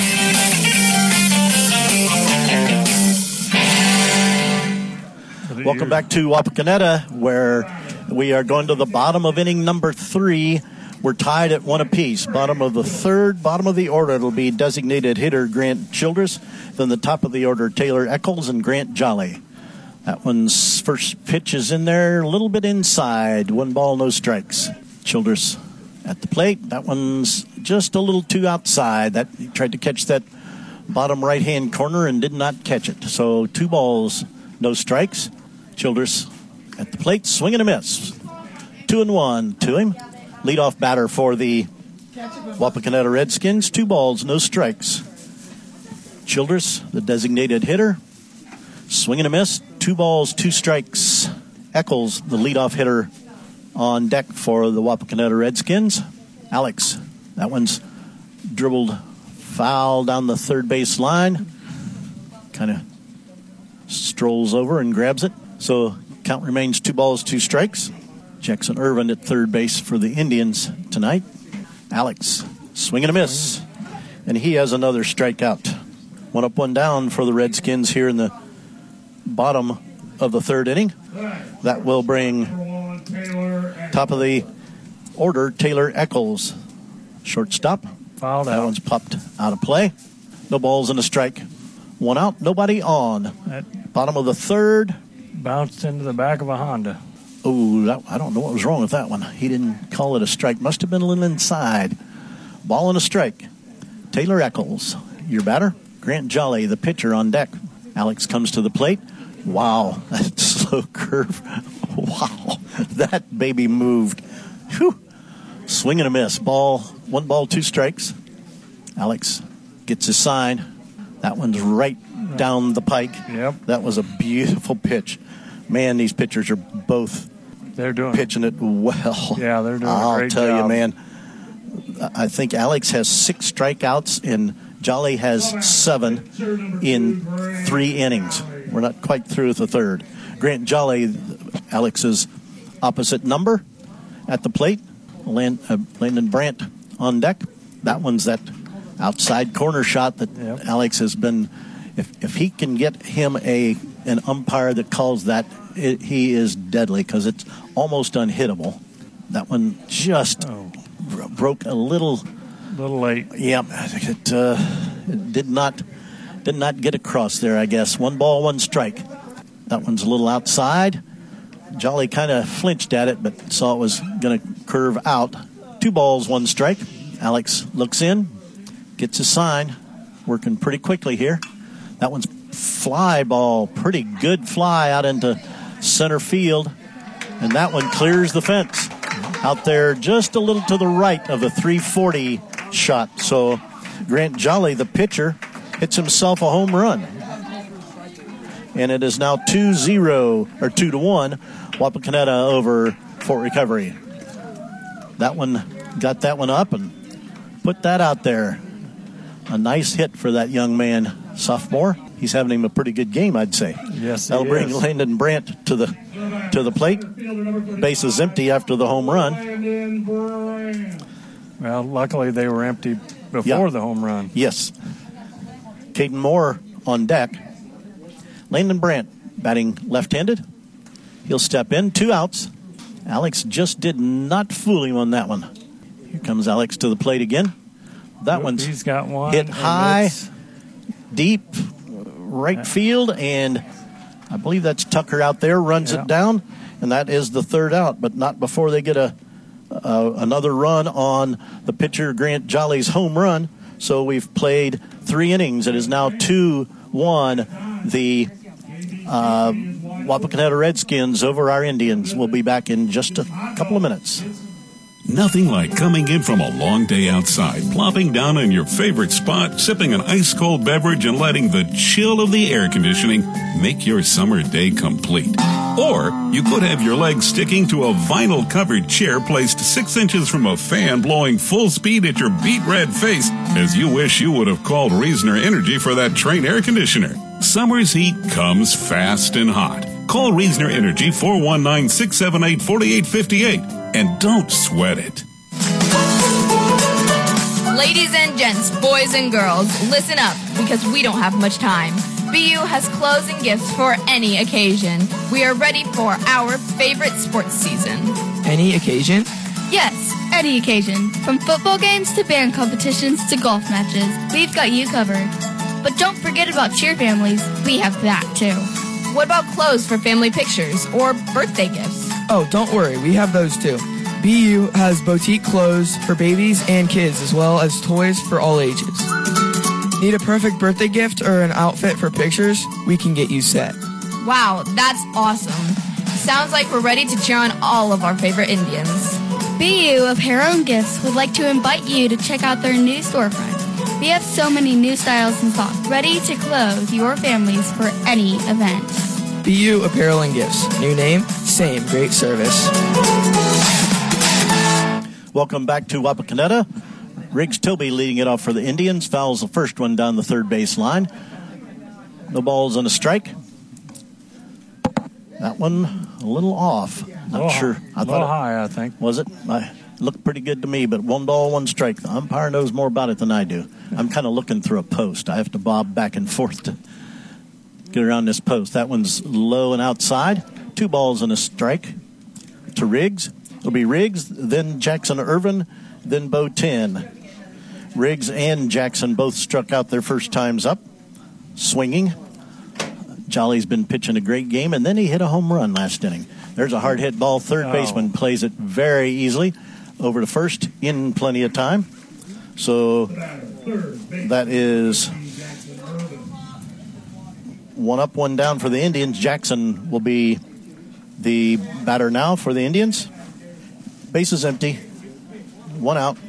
Welcome back to Wapakoneta, where we are going to the bottom of inning number three. We're tied at one apiece. Bottom of the third, bottom of the order, it'll be designated hitter Grant Childress. Then the top of the order, Taylor Eccles and Grant Jolly. That one's first pitch is in there, a little bit inside. One ball, no strikes. Childress at the plate. That one's just a little too outside. That he tried to catch that bottom right-hand corner and did not catch it. So two balls, no strikes. Childress at the plate, swing and a miss. Two and one to him. Leadoff batter for the Wapakoneta Redskins. Two balls, no strikes. Childress, the designated hitter. Swing and a miss. Two balls, two strikes. Eccles, the leadoff hitter on deck for the Wapakoneta Redskins. Alex, that one's dribbled foul down the third base line. Kind of strolls over and grabs it. So count remains two balls, two strikes. Jackson Irvin at third base for the Indians tonight. Alex, swing and a miss. and he has another strikeout. One up, one down for the Redskins here in the bottom of the third inning. That will bring top of the order Taylor Eccles, shortstop. Fouled that out. one's popped out of play. No balls and a strike. One out, nobody on. That bottom of the third. Bounced into the back of a Honda. Oh, I don't know what was wrong with that one. He didn't call it a strike. Must have been a little inside. Ball and a strike. Taylor Eccles, your batter. Grant Jolly, the pitcher, on deck. Alex comes to the plate. Wow, that slow curve. Wow, that baby moved. Whew. Swing and a miss. Ball, one ball, two strikes. Alex gets his sign. That one's right down the pike. Yep. That was a beautiful pitch. Man, these pitchers are both they're doing pitching it well. Yeah, they're doing I'll a great tell job. you, man. I think Alex has six strikeouts and Jolly has seven in three innings. We're not quite through with the third. Grant Jolly, Alex's opposite number at the plate. Land, uh, Landon Brandt on deck. That one's that outside corner shot that yep. Alex has been. If if he can get him a an umpire that calls that, it, he is deadly because it's almost unhittable. That one just oh. bro- broke a little. Little late. Yep, it, uh, it did not did not get across there. I guess one ball, one strike. That one's a little outside. Jolly kind of flinched at it, but saw it was going to curve out. Two balls, one strike. Alex looks in, gets his sign, working pretty quickly here. That one's fly ball, pretty good fly out into center field, and that one clears the fence out there just a little to the right of the three forty shot. So Grant Jolly, the pitcher, hits himself a home run. And it is now two zero, or two to one, Wapakoneta over Fort Recovery. That one, got that one up and put that out there. A nice hit for that young man, sophomore. He's having him a pretty good game, I'd say. Yes, he That'll bring is. Landon Brandt to the to the plate. Base is empty after the home run. Well, luckily they were empty before Yeah. the home run. Yes. Caden Moore on deck. Landon Brandt batting left-handed. He'll step in. Two outs. Alex just did not fool him on that one. Here comes Alex to the plate again. That one's He's got one. hit and high, it's- deep, right field, and I believe that's Tucker out there, runs Yeah. it down, and that is the third out, but not before they get a uh, another run on the pitcher Grant Jolly's home run. So we've played three innings. It is now two one. The uh, Wapakoneta Redskins over our Indians. We'll be back in just a couple of minutes. Nothing like coming in from a long day outside, plopping down in your favorite spot, sipping an ice-cold beverage, and letting the chill of the air conditioning make your summer day complete. Or you could have your legs sticking to a vinyl-covered chair placed six inches from a fan blowing full speed at your beet-red face as you wish you would have called Reasoner Energy for that Train air conditioner. Summer's heat comes fast and hot. Call Reasoner Energy four one nine, six seven eight, four eight five eight and don't sweat it. Ladies and gents, boys and girls, listen up because we don't have much time. B U has clothes and gifts for any occasion. We are ready for our favorite sports season. Any occasion? Yes, any occasion. From football games to band competitions to golf matches, we've got you covered. But don't forget about cheer families. We have that too. What about clothes for family pictures or birthday gifts? Oh, don't worry, we have those too. B U has boutique clothes for babies and kids, as well as toys for all ages. Need a perfect birthday gift or an outfit for pictures? We can get you set. Wow, that's awesome. Sounds like we're ready to cheer on all of our favorite Indians. B U of Hair Own Gifts would like to invite you to check out their new storefront. We have so many new styles in stock, ready to clothe your families for any event. B U Apparel and Gifts. New name, same great service. Welcome back to Wapakoneta. Riggs Toby leading it off for the Indians. Fouls the first one down the third base line. No balls and a strike. That one a little off. Not Little sure. high, I little thought it, high, I think. Was it? I, Looked pretty good to me, but one ball, one strike. The umpire knows more about it than I do. I'm kind of looking through a post. I have to bob back and forth to get around this post. That one's low and outside. Two balls and a strike to Riggs. It'll be Riggs, then Jackson Irvin, then Bo ten. Riggs and Jackson both struck out their first times up, swinging. Jolly's been pitching a great game, and then he hit a home run last inning. There's a hard hit ball. Third oh. baseman plays it very easily over to first in plenty of time. So that is one up, one down for the Indians. Jackson will be the batter now for the Indians. Bases empty. One out.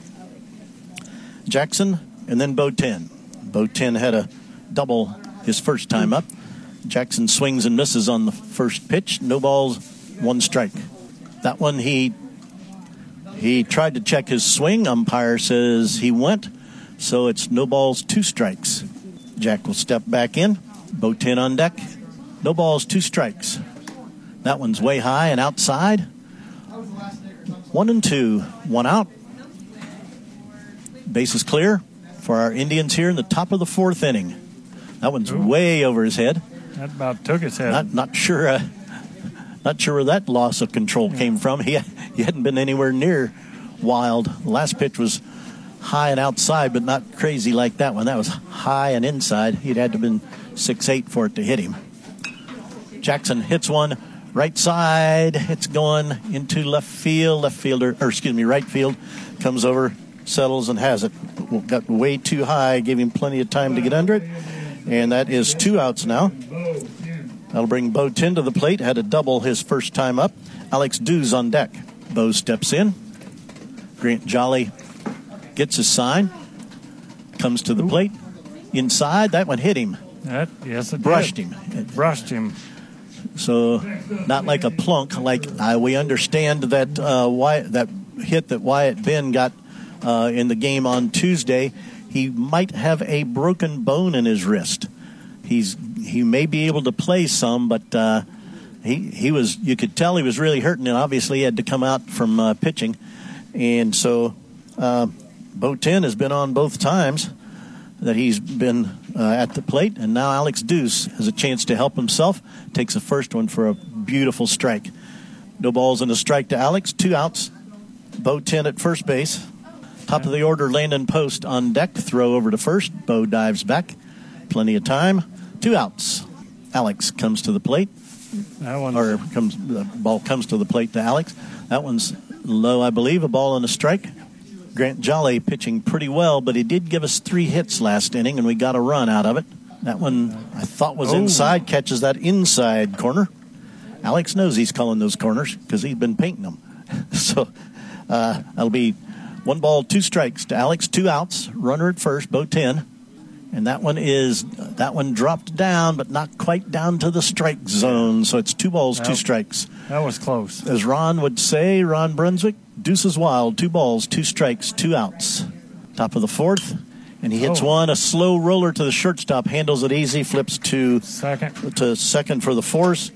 Jackson and then Bo ten. Bo ten had a double his first time up. Jackson swings and misses on the first pitch. No balls, one strike. That one he he tried to check his swing. Umpire says he went. So it's no balls, two strikes. Jack will step back in. Bo ten on deck. No balls, two strikes. That one's way high and outside. One and two. One out. Base is clear for our Indians here in the top of the fourth inning. That one's Ooh. way over his head. That about took his head. Not, not sure. Uh, not sure where that loss of control yeah. came from. He he hadn't been anywhere near wild. The last pitch was high and outside, but not crazy like that one. That was high and inside. He'd had to have been six eight for it to hit him. Jackson hits one right side. It's going into left field. Left fielder, or excuse me, right field comes over, settles and has it. Got way too high, gave him plenty of time to get under it. And that is two outs now. That'll bring Bo ten to the plate. Had a double his first time up. Alex Dews on deck. Bo steps in. Grant Jolly gets his sign. Comes to the plate. Inside, that one hit him. That, yes, it Brushed did. him. It brushed him. So, not like a plunk. Like uh, we understand that uh, Wyatt, that hit that Wyatt Ben got uh, in the game on Tuesday. He might have a broken bone in his wrist. He's he may be able to play some, but uh, he he was you could tell he was really hurting, and obviously he had to come out from uh, pitching. And so uh, Bo ten has been on both times that he's been uh, at the plate, and now Alex Dews has a chance to help himself. Takes the first one for a beautiful strike. No balls and a strike to Alex. Two outs. Bo ten at first base. Top of the order, Landon Post on deck. Throw over to first. Bo dives back. Plenty of time. Two outs. Alex comes to the plate. That one, or comes the ball comes to the plate to Alex. That one's low, I believe. A ball and a strike. Grant Jolly pitching pretty well, but he did give us three hits last inning, and we got a run out of it. That one I thought was oh. inside. Catches that inside corner. Alex knows he's calling those corners because he's been painting them. so uh, that'll be one ball, two strikes to Alex, two outs, runner at first, Bo ten. And that one is, that one dropped down, but not quite down to the strike zone. So it's two balls, that, two strikes. That was close. As Ron would say, Ron Brunswick, deuces wild, two balls, two strikes, two outs. Top of the fourth, and he hits oh. one, a slow roller to the shortstop, handles it easy, flips to second, to second for the force,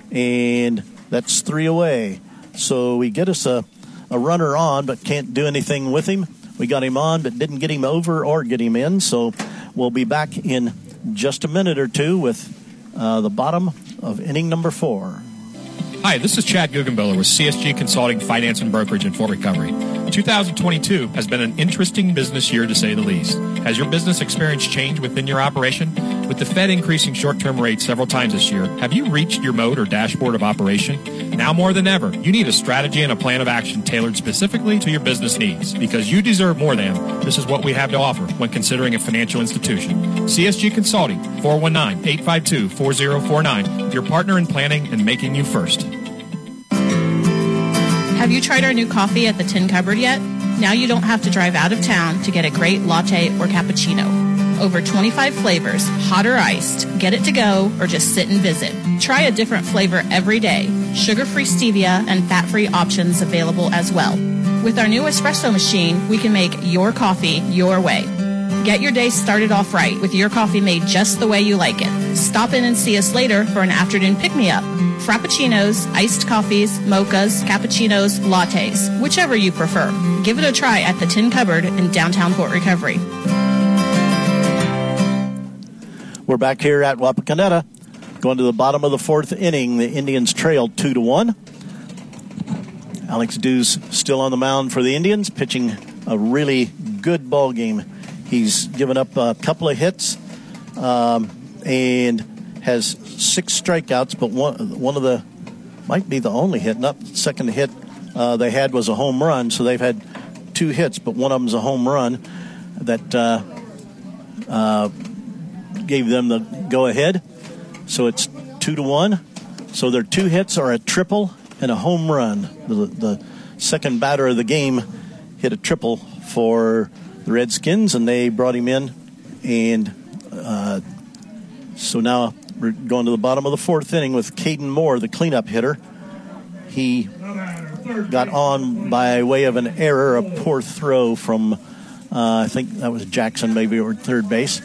and that's three away. So we get us a a runner on, but can't do anything with him. We got him on, but didn't get him over or get him in. So we'll be back in just a minute or two with uh, the bottom of inning number four. Hi, this is Chad Guggenbiller with C S G Consulting, Finance and Brokerage in Fort Recovery. two thousand twenty-two has been an interesting business year, to say the least. Has your business experienced change within your operation? With the Fed increasing short-term rates several times this year, have you reached your mode or dashboard of operation? Now more than ever, you need a strategy and a plan of action tailored specifically to your business needs. Because you deserve more than, this is what we have to offer when considering a financial institution. C S G Consulting, four one nine, eight five two, four zero four nine, your partner in planning and making you first. Have you tried our new coffee at the Tin Cupboard yet? Now you don't have to drive out of town to get a great latte or cappuccino. Over twenty-five flavors, hot or iced. Get it to go or just sit and visit. Try a different flavor every day. Sugar-free stevia and fat-free options available as well. With our new espresso machine, we can make your coffee your way. Get your day started off right with your coffee made just the way you like it. Stop in and see us later for an afternoon pick-me-up. Frappuccinos, iced coffees, mochas, cappuccinos, lattes, whichever you prefer. Give it a try at the Tin Cupboard in downtown Fort Recovery. We're back here at Wapakoneta. Going to the bottom of the fourth inning, the Indians trail two to one. Alex Dews still on the mound for the Indians, pitching a really good ball game. He's given up a couple of hits um, and has six strikeouts, but one one of the might be the only hit. Not the second hit uh, they had was a home run, so they've had two hits, but one of them's a home run that uh, uh, gave them the go-ahead. So it's two to one. So their two hits are a triple and a home run. The, the second batter of the game hit a triple for the Redskins, and they brought him in. And uh, so now we're going to the bottom of the fourth inning with Caden Moore, the cleanup hitter. He got on by way of an error, a poor throw from, uh, I think that was Jackson, maybe, or third base.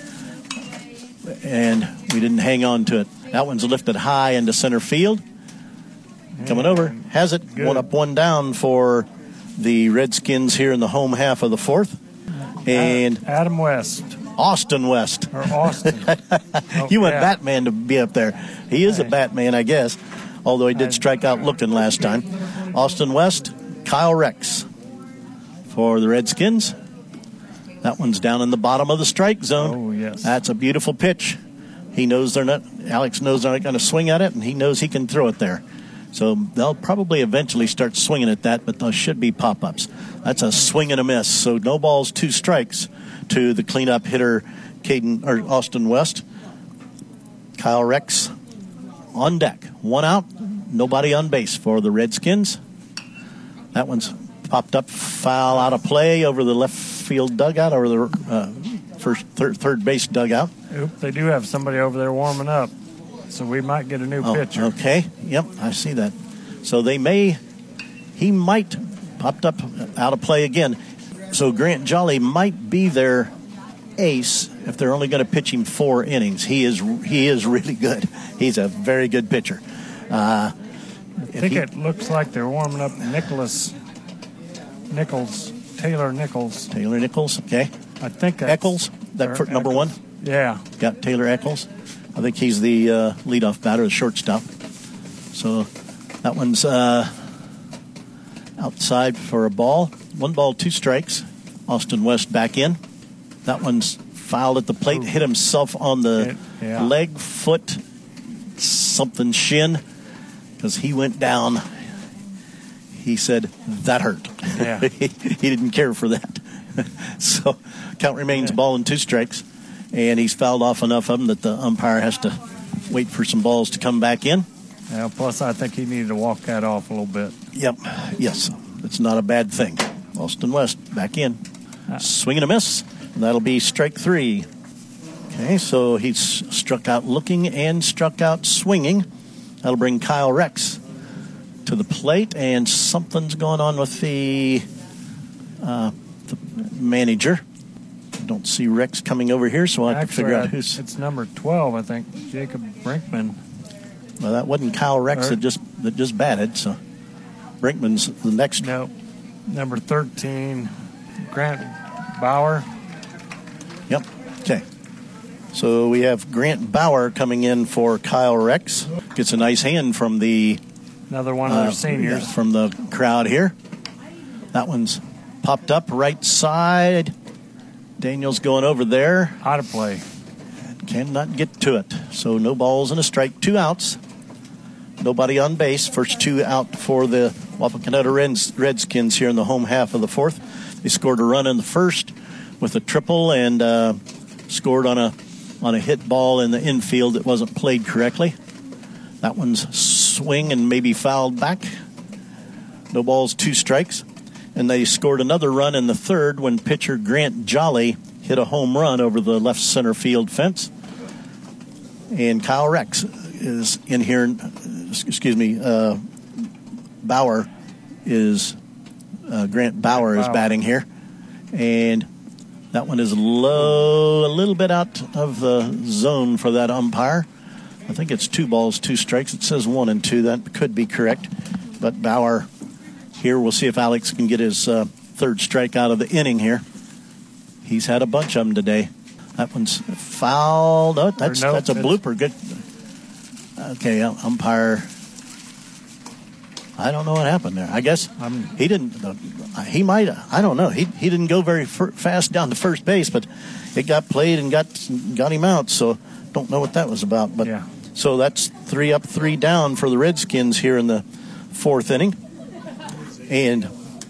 And we didn't hang on to it. That one's lifted high into center field. Coming over, has it. Good. One up, one down for the Redskins here in the home half of the fourth. And Adam West. Austin West. Or Austin. oh, you want yeah. Batman to be up there. He is hey. a Batman, I guess, although he did strike out looking last time. Austin West, Kyle Rex for the Redskins. That one's down in the bottom of the strike zone. Oh, yes. That's a beautiful pitch. He knows they're not, Alex knows they're not going to swing at it, and he knows he can throw it there. So they'll probably eventually start swinging at that, but those should be pop-ups. That's a swing and a miss. So no balls, two strikes to the cleanup hitter, Caden, or Austin West. Kyle Rex on deck. One out, nobody on base for the Redskins. That one's popped up, foul out of play over the left field dugout, or the uh, first third, third base dugout. Oop, they do have somebody over there warming up, so we might get a new oh, pitcher. Okay, yep, I see that. So they may, he might popped up out of play again. So Grant Jolly might be their ace if they're only going to pitch him four innings. He is he is really good. He's a very good pitcher. Uh, I think he, it looks like they're warming up Nicholas Nichols, Taylor Nichols. Taylor Nichols, okay. I think that's... Eccles, that for, number one? Yeah. Got Taylor Eccles. I think he's the uh, leadoff batter, the shortstop. So that one's uh, outside for a ball. One ball, two strikes. Austin West back in. That one's fouled at the plate, hit himself on the yeah. leg, foot, something shin, because he went down. He said, that hurt. Yeah. he, he didn't care for that. So count remains yeah. ball and two strikes. And he's fouled off enough of them that the umpire has to wait for some balls to come back in. Yeah, plus I think he needed to walk that off a little bit. Yep. Yes. It's not a bad thing. Austin West back in. Ah. Swing and a miss. And that'll be strike three. Okay, so he's struck out looking and struck out swinging. That'll bring Kyle Rex to the plate, and something's going on with the, uh, the manager. I don't see Rex coming over here, so I have to figure out who's... It's number twelve, I think, Jacob Brinkman. Well, that wasn't Kyle Rex or, that just that just batted, so Brinkman's the next... No, number thirteen, Grant Bauer. Yep, okay. So we have Grant Bauer coming in for Kyle Rex. Gets a nice hand from the... Another one of their uh, seniors. From the crowd here. That one's popped up right side. Daniel's going over there. Out of play. Cannot get to it. So no balls and a strike. Two outs. Nobody on base. First two out for the Wapakoneta Redskins here in the home half of the fourth. They scored a run in the first with a triple and uh, scored on a on a hit ball in the infield that wasn't played correctly. That one's swing and maybe fouled back. No balls, two strikes. And they scored another run in the third when pitcher Grant Jolly hit a home run over the left center field fence. And Kyle Rex is in here. Excuse me, uh, Bauer is, uh, Grant Bauer is batting here. And That one is low, a little bit out of the zone for that umpire. I think it's two balls, two strikes. It says one and two. That could be correct. But Bauer here, we'll see if Alex can get his uh, third strike out of the inning here. He's had a bunch of them today. That one's fouled. Oh, that's, no, that's a blooper. Good. Okay, umpire. I don't know what happened there. I guess um, he didn't. Uh, he might. I don't know. He he didn't go very f- fast down to first base, but it got played and got got him out. So don't know what that was about. But yeah. So that's three up, three down for the Redskins here in the fourth inning, and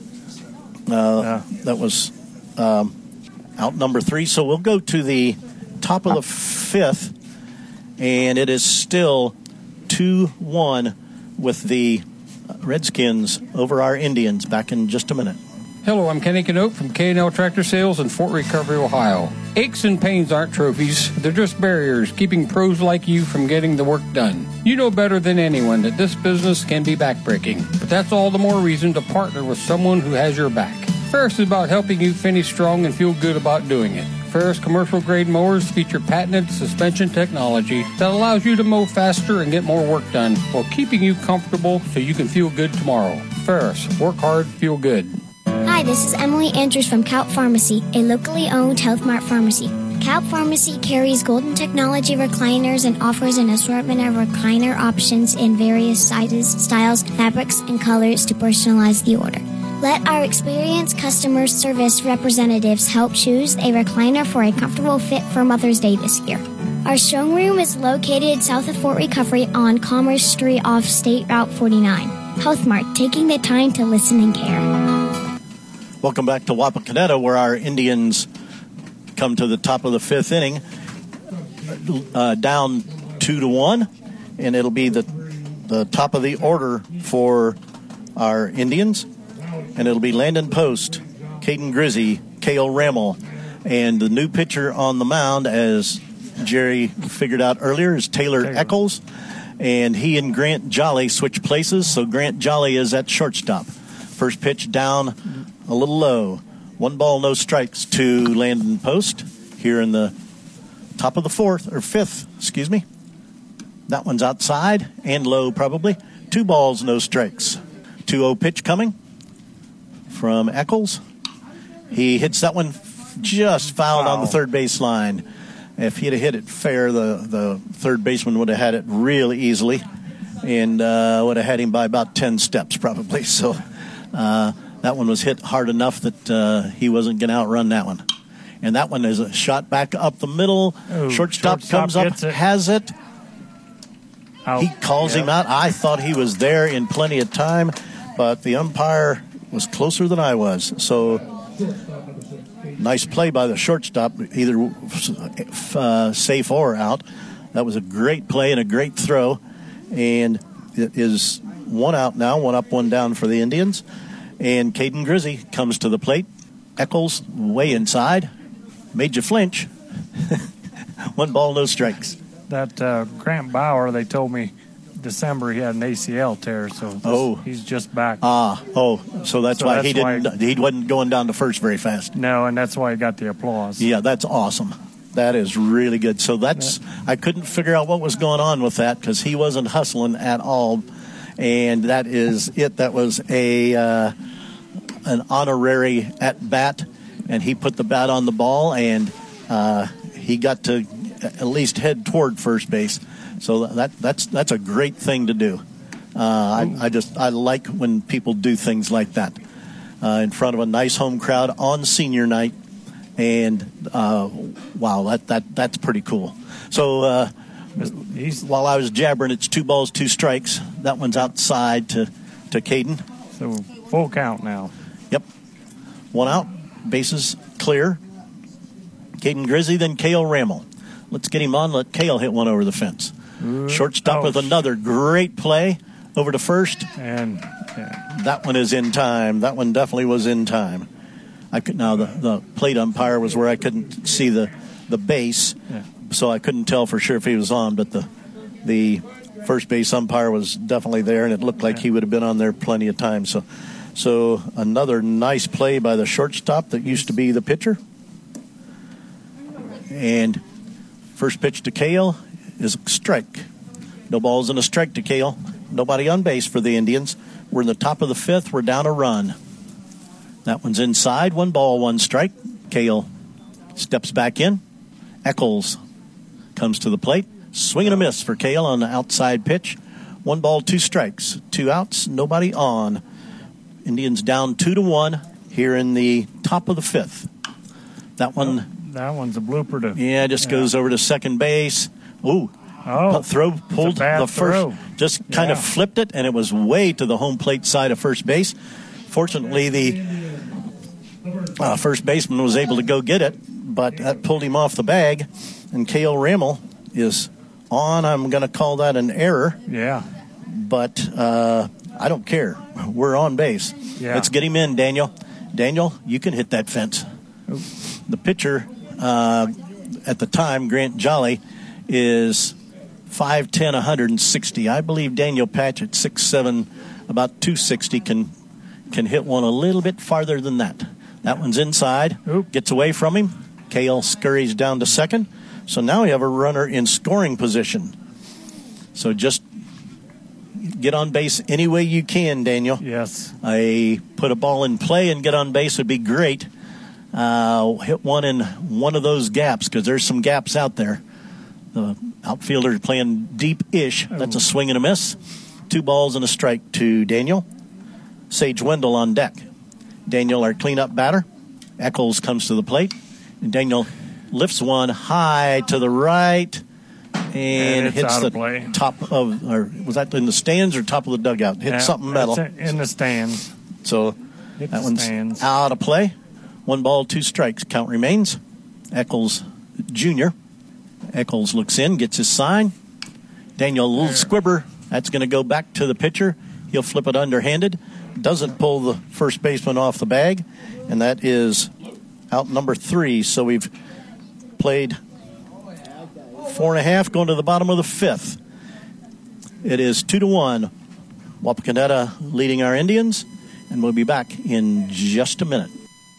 uh, yeah. that was um, out number three. So we'll go to the top of the fifth, and it is still two one with the Redskins over our Indians. Back in just a minute. Hello, I'm Kenny Canote from K and L Tractor Sales in Fort Recovery, Ohio. Aches and pains aren't trophies. They're just barriers keeping pros like you from getting the work done. You know better than anyone that this business can be backbreaking, but that's all the more reason to partner with someone who has your back. Ferris is about helping you finish strong and feel good about doing it. Ferris commercial-grade mowers feature patented suspension technology that allows you to mow faster and get more work done while keeping you comfortable so you can feel good tomorrow. Ferris, work hard, feel good. Hi, this is Emily Andrews from Calp Pharmacy, a locally owned Health Mart pharmacy. Calp Pharmacy carries Golden Technology recliners and offers an assortment of recliner options in various sizes, styles, fabrics, and colors to personalize the order. Let our experienced customer service representatives help choose a recliner for a comfortable fit for Mother's Day this year. Our showroom is located south of Fort Recovery on Commerce Street off State Route forty-nine. Health Mart, taking the time to listen and care. Welcome back to Wapakoneta, where our Indians come to the top of the fifth inning, uh, down two to one, and it'll be the the top of the order for our Indians. And it'll be Landon Post, Caden Grizzy, Cale Rammel, and the new pitcher on the mound, as Jerry figured out earlier, is Taylor Eccles. And he and Grant Jolly switch places, so Grant Jolly is at shortstop. First pitch down a little low. One ball, no strikes to Landon Post here in the top of the fourth, or fifth, excuse me. That one's outside and low probably. Two balls, no strikes. two oh pitch coming from Eccles. He hits that one just fouled wow. on the third base line. If he'd have hit it fair, the, the third baseman would have had it really easily and uh, would have had him by about ten steps probably. So uh, that one was hit hard enough that uh, he wasn't going to outrun that one. And that one is a shot back up the middle. Ooh, shortstop, shortstop comes up, it. has it. Out. He calls yep. him out. I thought he was there in plenty of time, but the umpire was closer than I was. So nice play by the shortstop, either uh, safe or out. That was a great play and a great throw. And it is one out now, one up, one down for the Indians. And Caden Grizzy comes to the plate. Eccles way inside. Made you flinch. One ball, no strikes. That uh, Grant Bauer, they told me December he had an A C L tear, so this, oh. he's just back. Ah, oh, so that's so why that's he didn't. Why, he wasn't going down to first very fast. No, and that's why he got the applause. Yeah, that's awesome. That is really good. So that's yeah. I couldn't figure out what was going on with that because he wasn't hustling at all, and that is it. That was a uh, an honorary at bat, and he put the bat on the ball, and uh, he got to at least head toward first base. So that that's that's a great thing to do. Uh, I, I just I like when people do things like that uh, in front of a nice home crowd on senior night, and uh, wow, that that that's pretty cool. So uh, while I was jabbering, it's two balls, two strikes. That one's outside to to Caden. So full count now. Yep, one out, bases clear. Caden Grizzy, then Cale Rammel. Let's get him on. Let Cale hit one over the fence. Ooh. Shortstop oh. with another great play over to first. And yeah. that one is in time. That one definitely was in time. I could now the, the plate umpire was where I couldn't see the, the base, yeah. so I couldn't tell for sure if he was on. But the the first base umpire was definitely there, and it looked like yeah. he would have been on there plenty of times. So, so another nice play by the shortstop that used to be the pitcher. And first pitch to Cale is a strike. No balls and a strike to Cale. Nobody on base for the Indians. We're in the top of the fifth. We're down a run. That one's inside. One ball, one strike. Cale steps back in. Eccles comes to the plate. Swing and a miss for Cale on the outside pitch. One ball, two strikes. Two outs, nobody on. Indians down two to one here in the top of the fifth. That one. That one's a blooper to. Yeah, just yeah. goes over to second base. Ooh. Oh. Throw pulled the first. Throw. Just kind yeah. of flipped it, and it was way to the home plate side of first base. Fortunately, the uh, first baseman was able to go get it, but that pulled him off the bag. And Cale Rammel is on. I'm going to call that an error. Yeah. But uh, I don't care. We're on base. Yeah. Let's get him in, Daniel. Daniel, you can hit that fence. Oop. The pitcher uh, at the time, Grant Jolly, is five ten, one hundred sixty. I believe Daniel Patch at six seven, about two sixty, can can hit one a little bit farther than that. That one's inside. Oop. Gets away from him. Cale scurries down to second. So now we have a runner in scoring position. So just get on base any way you can, Daniel. Yes. I put a ball in play and get on base would be great. Uh, hit one in one of those gaps because there's some gaps out there. The outfielder playing deep-ish. That's a swing and a miss. Two balls and a strike to Daniel. Sage Wendell on deck. Daniel, our cleanup batter. Eccles comes to the plate. And Daniel lifts one high to the right and, and hits the play. top of, or was that in the stands or top of the dugout? Hit yeah, something metal. In the stands. So Hit that the one's stands. out of play. One ball, two strikes. Count remains. Eccles Junior Eccles looks in, gets his sign. Daniel, a little squibber. That's going to go back to the pitcher. He'll flip it underhanded. Doesn't pull the first baseman off the bag. And that is out number three. So we've played four and a half, going to the bottom of the fifth. It is two to one. Wapakoneta leading our Indians. And we'll be back in just a minute.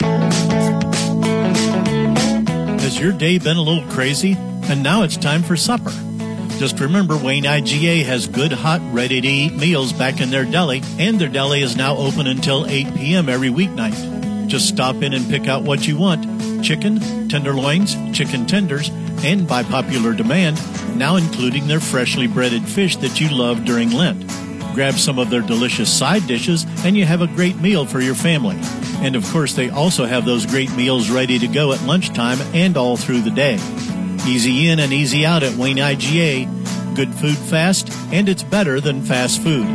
Has your day been a little crazy? And now it's time for supper. Just remember, Wayne I G A has good, hot, ready-to-eat meals back in their deli, and their deli is now open until eight p.m. every weeknight. Just stop in and pick out what you want. Chicken, tenderloins, chicken tenders, and by popular demand, now including their freshly breaded fish that you love during Lent. Grab some of their delicious side dishes, and you have a great meal for your family. And of course, they also have those great meals ready to go at lunchtime and all through the day. Easy in and easy out at Wayne I G A. Good food fast, and it's better than fast food.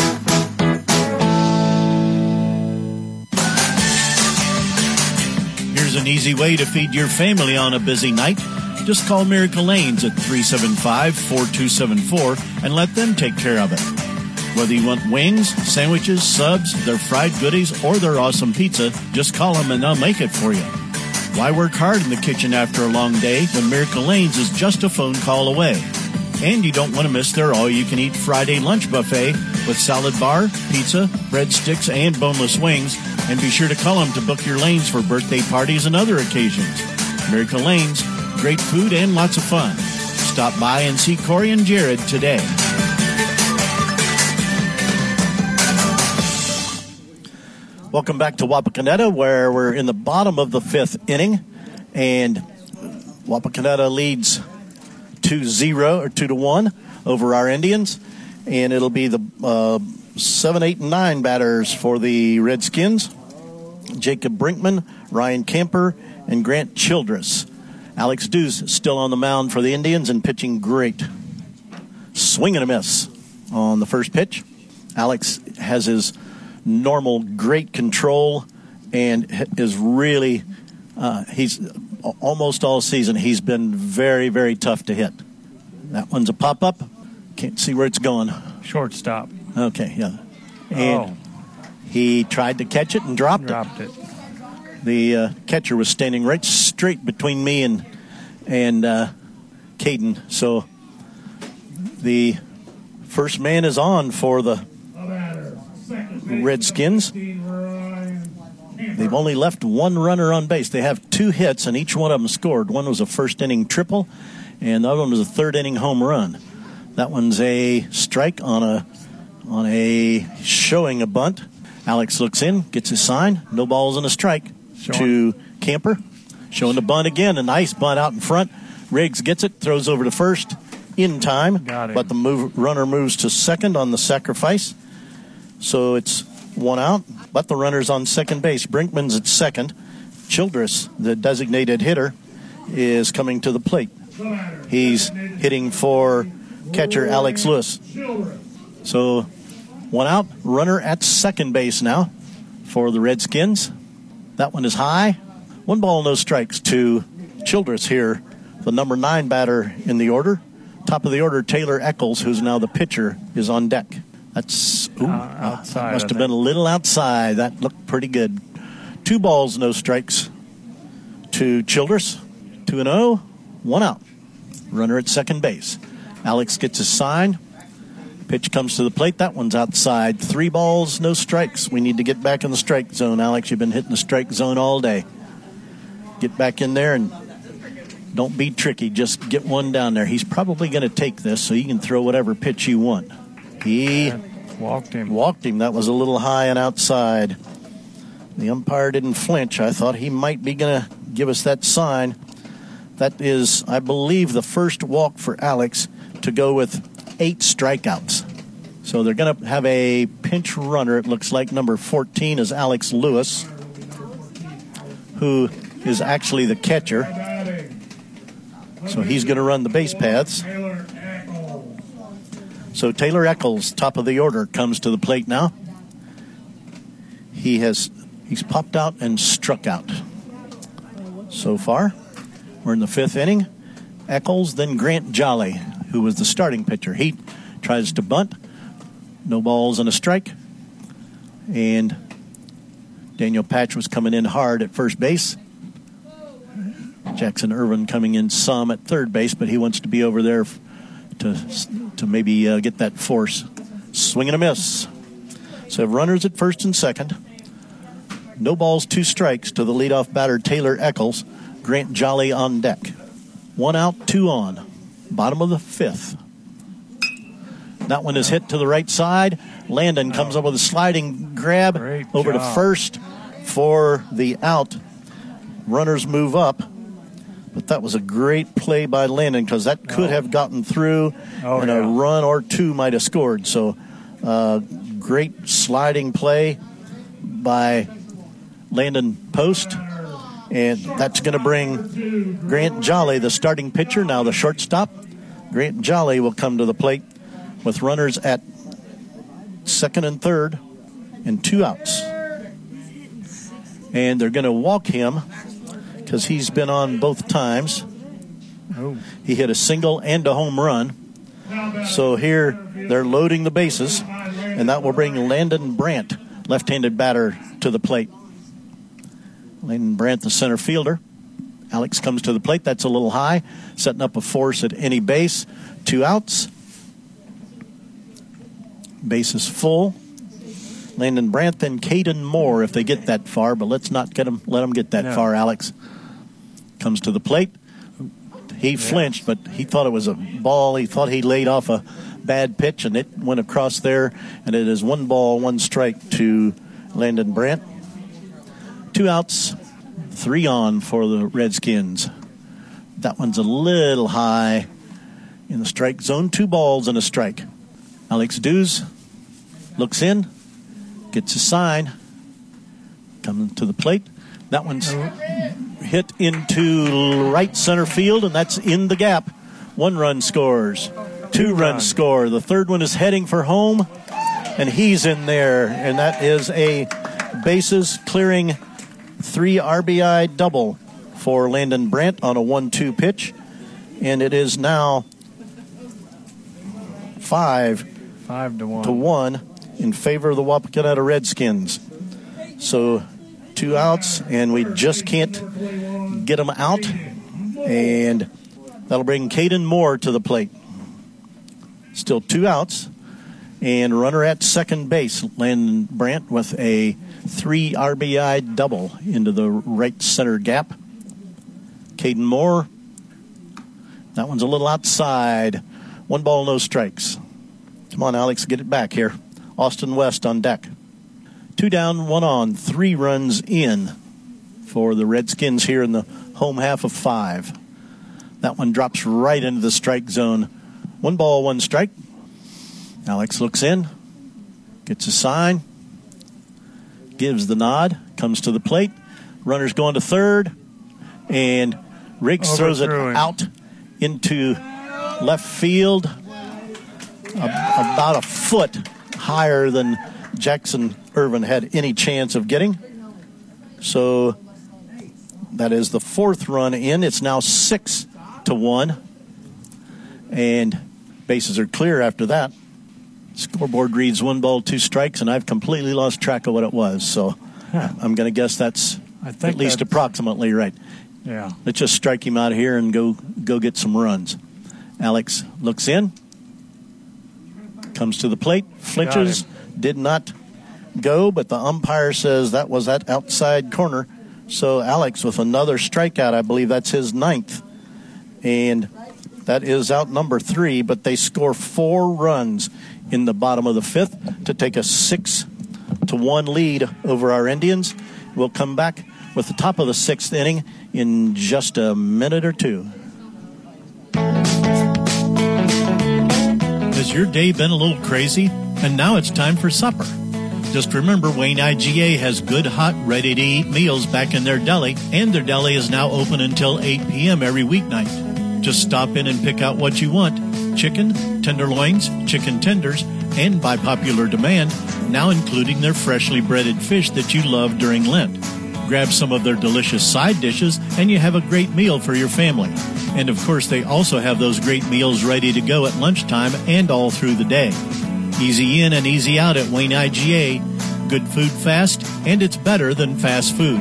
Here's an easy way to feed your family on a busy night. Just call Miracle Lanes at three seven five, four two seven four and let them take care of it. Whether you want wings, sandwiches, subs, their fried goodies, or their awesome pizza, just call them and they'll make it for you. Why work hard in the kitchen after a long day when Miracle Lanes is just a phone call away? And you don't want to miss their all-you-can-eat Friday lunch buffet with salad bar, pizza, breadsticks, and boneless wings. And be sure to call them to book your lanes for birthday parties and other occasions. Miracle Lanes, great food and lots of fun. Stop by and see Corey and Jared today. Welcome back to Wapakoneta, where we're in the bottom of the fifth inning, and Wapakoneta leads two zero or two to one over our Indians, and it'll be the uh, seven, eight, and nine batters for the Redskins. Jacob Brinkman, Ryan Camper, and Grant Childress. Alex Dews still on the mound for the Indians and pitching great. Swing and a miss on the first pitch. Alex has his normal great control and is really uh, he's almost all season he's been very, very tough to hit. That one's a pop-up. Can't see where it's going. Shortstop. Okay, yeah. And oh. he tried to catch it and dropped, dropped it. it. The uh, catcher was standing right straight between me and and uh, Caden. So the first man is on for the Redskins. They've only left one runner on base. They have two hits, and each one of them scored. One was a first-inning triple, and the other one was a third-inning home run. That one's a strike on a on a showing a bunt. Alex looks in, gets his sign. No balls and a strike to Camper. Showing the bunt again. A nice bunt out in front. Riggs gets it, throws over to first in time. But the move, runner moves to second on the sacrifice. So it's one out, but the runner's on second base. Brinkman's at second. Childress, the designated hitter, is coming to the plate. He's hitting for catcher Alex Lewis. So one out, runner at second base now for the Redskins. That one is high. One ball, no strikes to Childress here, the number nine batter in the order. Top of the order, Taylor Eccles, who's now the pitcher, is on deck. That's ooh, uh, outside. Must have been a little outside. That looked pretty good. Two balls, no strikes to Childress. Two and oh, one out. Runner at second base. Alex gets his sign. Pitch comes to the plate. That one's outside. Three balls, no strikes. We need to get back in the strike zone. Alex, you've been hitting the strike zone all day. Get back in there and don't be tricky. Just get one down there. He's probably going to take this so you can throw whatever pitch you want. He walked him. Walked him. That was a little high and outside. The umpire didn't flinch. I thought he might be going to give us that sign. That is, I believe, the first walk for Alex to go with eight strikeouts. So they're going to have a pinch runner. It looks like number fourteen is Alex Lewis, who is actually the catcher. So he's going to run the base paths. So Taylor Eccles, top of the order, comes to the plate now. He has he's popped out and struck out. So far, we're in the fifth inning. Eccles, then Grant Jolly, who was the starting pitcher. He tries to bunt. No balls and a strike. And Daniel Patch was coming in hard at first base. Jackson Irvin coming in some at third base, but he wants to be over there to to maybe uh, get that force. Swing and a miss. So have runners at first and second. No balls, two strikes to the leadoff batter, Taylor Eccles. Grant Jolly on deck. One out, two on. Bottom of the fifth. That one is hit to the right side. Landon comes up with a sliding grab Great over job. to first for the out. Runners move up. But that was a great play by Landon because that could have gotten through Oh, and yeah. a run or two might have scored. So uh, great sliding play by Landon Post. And that's going to bring Grant Jolly, the starting pitcher, now the shortstop. Grant Jolly will come to the plate with runners at second and third and two outs. And they're going to walk him because he's been on both times. Oh. He hit a single and a home run. So here they're loading the bases, and that will bring Landon Brandt, left-handed batter, to the plate. Landon Brandt, the center fielder. Alex comes to the plate. That's a little high, setting up a force at any base. Two outs. Base is full. Landon Brandt, then Caden Moore if they get that far, but let's not get him, let them get that No. far, Alex. Comes to the plate. He flinched, but he thought it was a ball. He thought he laid off a bad pitch, and it went across there, and it is one ball, one strike to Landon Brandt. Two outs, three on for the Redskins. That one's a little high in the strike zone. Two balls and a strike. Alex Dews looks in, gets a sign, coming to the plate. That one's hit into right center field, and that's in the gap. One run scores. Two runs score. The third one is heading for home, and he's in there, and that is a bases clearing three R B I double for Landon Brandt on a one two pitch, and it is now five, five to one. to one in favor of the Wapakoneta Redskins. So two outs, and we just can't get them out, and that'll bring Caden Moore to the plate. Still two outs, and runner at second base, Landon Brandt with a three R B I double into the right center gap. Caden Moore. That one's a little outside. One ball, no strikes. Come on, Alex, get it back here. Austin West on deck. Two down, one on, three runs in for the Redskins here in the home half of five. That one drops right into the strike zone. One ball, one strike. Alex looks in, gets a sign, gives the nod, comes to the plate. Runner's going to third, and Riggs throws it out into left field, a, about a foot higher than Jackson Irvin had any chance of getting. So that is the fourth run in. It's now six to one, and bases are clear after that. Scoreboard reads one ball, two strikes, and I've completely lost track of what it was. So huh. I'm going to guess that's I think at least that's, approximately right. Yeah. Let's just strike him out of here and go go get some runs. Alex looks in, comes to the plate, flinches, did not go, but the umpire says that was that outside corner. So Alex with another strikeout, I believe that's his ninth. And that is out number three, but they score four runs in the bottom of the fifth to take a six to one lead over our Indians. We'll come back with the top of the sixth inning in just a minute or two. Has your day been a little crazy? And now it's time for supper. Just remember, Wayne I G A has good, hot, ready-to-eat meals back in their deli, and their deli is now open until eight p.m. every weeknight. Just stop in and pick out what you want. Chicken, tenderloins, chicken tenders, and by popular demand, now including their freshly breaded fish that you love during Lent. Grab some of their delicious side dishes, and you have a great meal for your family. And of course, they also have those great meals ready to go at lunchtime and all through the day. Easy in and easy out at Wayne I G A. Good food fast, and it's better than fast food.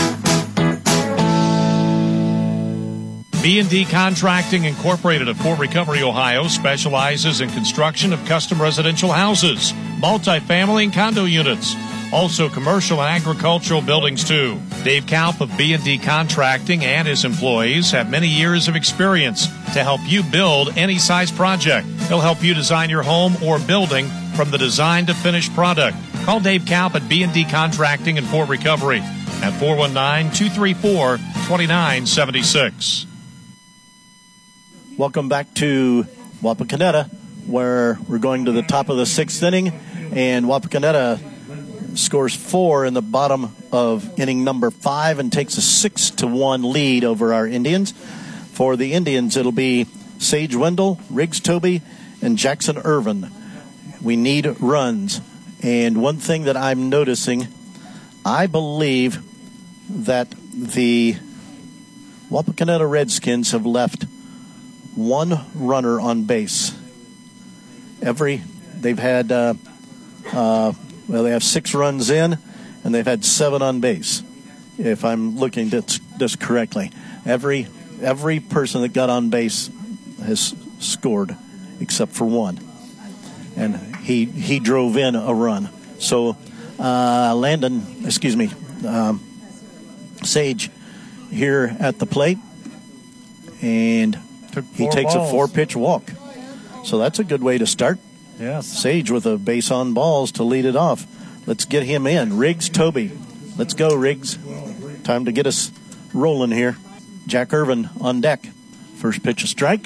B and D Contracting Incorporated of Fort Recovery, Ohio specializes in construction of custom residential houses, multifamily and condo units, also commercial and agricultural buildings too. Dave Kalp of B and D Contracting and his employees have many years of experience to help you build any size project. He'll help you design your home or building from the design to finished product. Call Dave Kalp at B and D Contracting in Fort Recovery at four one nine, two three four, two nine seven six. Welcome back to Wapakoneta, where we're going to the top of the sixth inning, and Wapakoneta scores four in the bottom of inning number five and takes a six to one lead over our Indians. For the Indians, it'll be Sage Wendell, Riggs Toby, and Jackson Irvin. We need runs. And one thing that I'm noticing, I believe that the Wapakoneta Redskins have left one runner on base. Every, they've had, uh, uh, well, they have six runs in, and they've had seven on base, if I'm looking at this correctly. Every every person that got on base has scored, except for one. And he he drove in a run. So uh, Landon, excuse me, um, Sage here at the plate, and he takes balls. a four-pitch walk. So that's a good way to start. Yes. Sage with a base on balls to lead it off. Let's get him in. Riggs Toby. Let's go, Riggs. Time to get us rolling here. Jack Irvin on deck. First pitch a strike.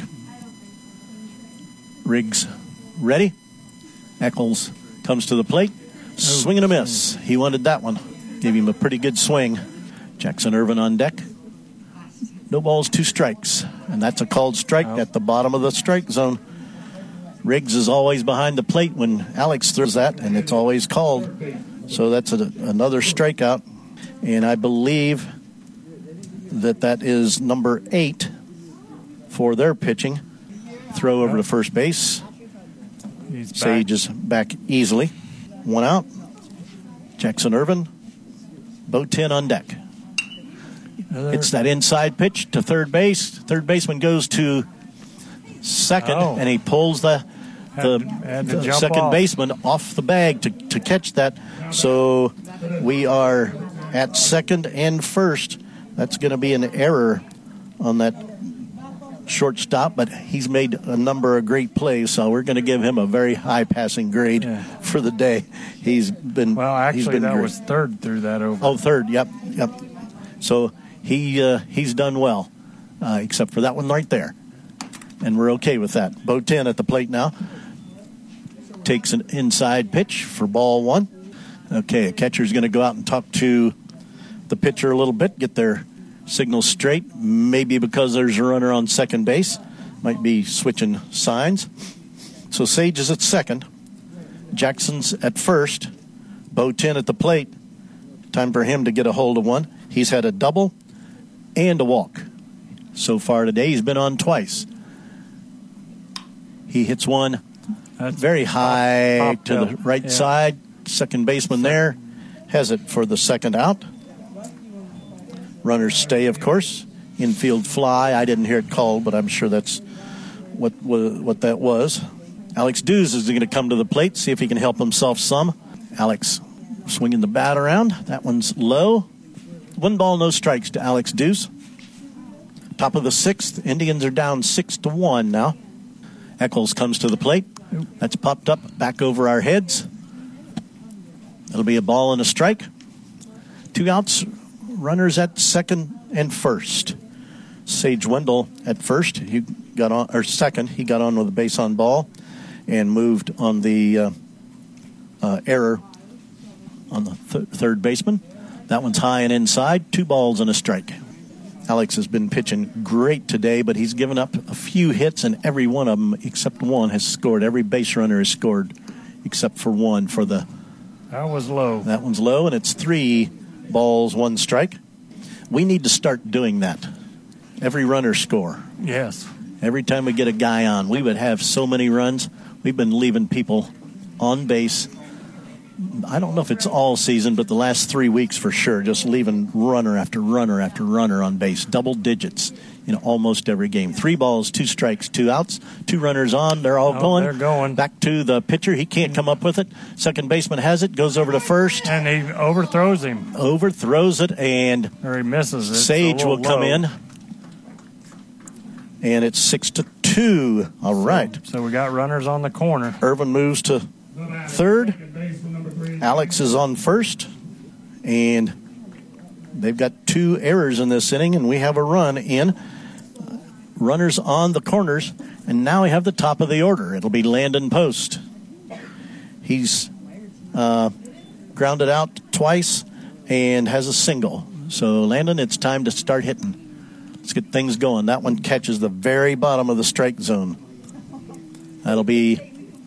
Riggs ready. Eccles comes to the plate. Swing and a miss. He wanted that one. Gave him a pretty good swing. Jackson Irvin on deck. No balls, two strikes. And that's a called strike at the bottom of the strike zone. Riggs is always behind the plate when Alex throws that, and it's always called. So that's a, another strikeout. And I believe that that is number eight for their pitching. Throw over to first base. Sage is back easily. One out. Jackson Irvin. Bo ten on deck. It's that inside pitch to third base. Third baseman goes to second, oh. and he pulls the the, had to, had to the second off. baseman off the bag to, to catch that. So we are at second and first. That's going to be an error on that shortstop, but he's made a number of great plays, so we're going to give him a very high passing grade yeah. for the day. He's been well. Actually, he's been that great. was third through that over. Oh, third. Yep, yep. So he uh, he's done well, uh, except for that one right there, and we're okay with that. Bo ten at the plate now. Takes an inside pitch for ball one. Okay, a catcher's going to go out and talk to the pitcher a little bit, get their signal straight. Maybe because there's a runner on second base, might be switching signs. So Sage is at second. Jackson's at first. Bo ten at the plate. Time for him to get a hold of one. He's had a double and a walk so far today. He's been on twice. He hits one That's very high pop, to the right yeah. side. Second baseman there has it for the second out. Runners stay, of course. Infield fly. I didn't hear it called, but I'm sure that's what what, what that was. Alex Dews is going to come to the plate, see if he can help himself some. Alex swinging the bat around. That one's low. One ball, no strikes to Alex Dews. Top of the sixth. Indians are down six to one now. Eccles comes to the plate. That's popped up back over our heads. It'll be a ball and a strike. Two outs. Runners at second and first. Sage Wendell at first. He got on, or second. He got on with a base on ball and moved on the uh, uh, error on the th- third baseman. That one's high and inside. Two balls and a strike. Alex has been pitching great today, but he's given up a few hits, and every one of them, except one, has scored. Every base runner has scored, except for one for the. That was low. That one's low, and it's three balls, one strike. We need to start doing that. Every runner score. Yes. Every time we get a guy on, we would have so many runs. We've been leaving people on base. I don't know if it's all season, but the last three weeks for sure, just leaving runner after runner after runner on base. Double digits in almost every game. Three balls, two strikes, two outs, two runners on. They're all oh, going. They're going. Back to the pitcher. He can't come up with it. Second baseman has it, goes over to first. And he overthrows him. Overthrows it, and or he misses it. Sage will come low. in. And it's six to two. All right. So, so we got runners on the corner. Irvin moves to third. Alex is on first. And they've got two errors in this inning, and we have a run in. Runners on the corners, and now we have the top of the order. It'll be Landon Post. He's uh, grounded out twice and has a single. So, Landon, it's time to start hitting. Let's get things going. That one catches the very bottom of the strike zone. That'll be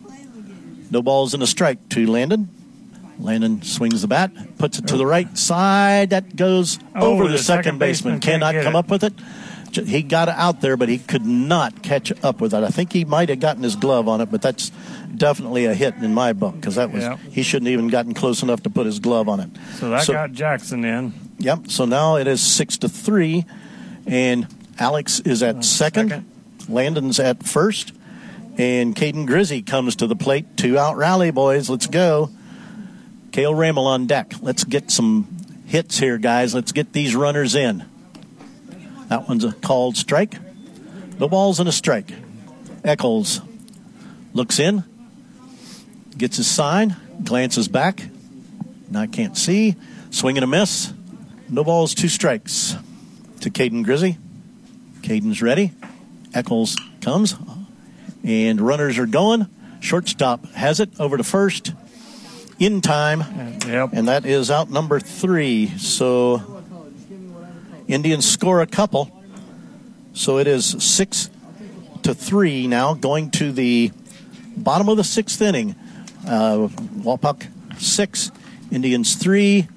no balls and a strike to Landon. Landon swings the bat, puts it to the right side. That goes oh, over the, the second, second baseman. baseman cannot come it. up with it. He got it out there, but he could not catch up with it. I think he might have gotten his glove on it, but that's definitely a hit in my book because that was yep. he shouldn't even gotten close enough to put his glove on it. So that so, got Jackson in. Yep. So now it is six to three, and Alex is at uh, second. second. Landon's at first, and Caden Grizzy comes to the plate. Two out rally, boys. Let's go. Cale Ramel on deck. Let's get some hits here, guys. Let's get these runners in. That one's a called strike. No balls and a strike. Eccles looks in, gets his sign, glances back. Now I can't see. Swing and a miss. No balls, two strikes to Caden Grizzy. Caden's ready. Eccles comes, and runners are going. Shortstop has it over to first. In time, yep. and that is out number three. So Indians score a couple. So it is six to three now, going to the bottom of the sixth inning. Uh, Wapak six, Indians three,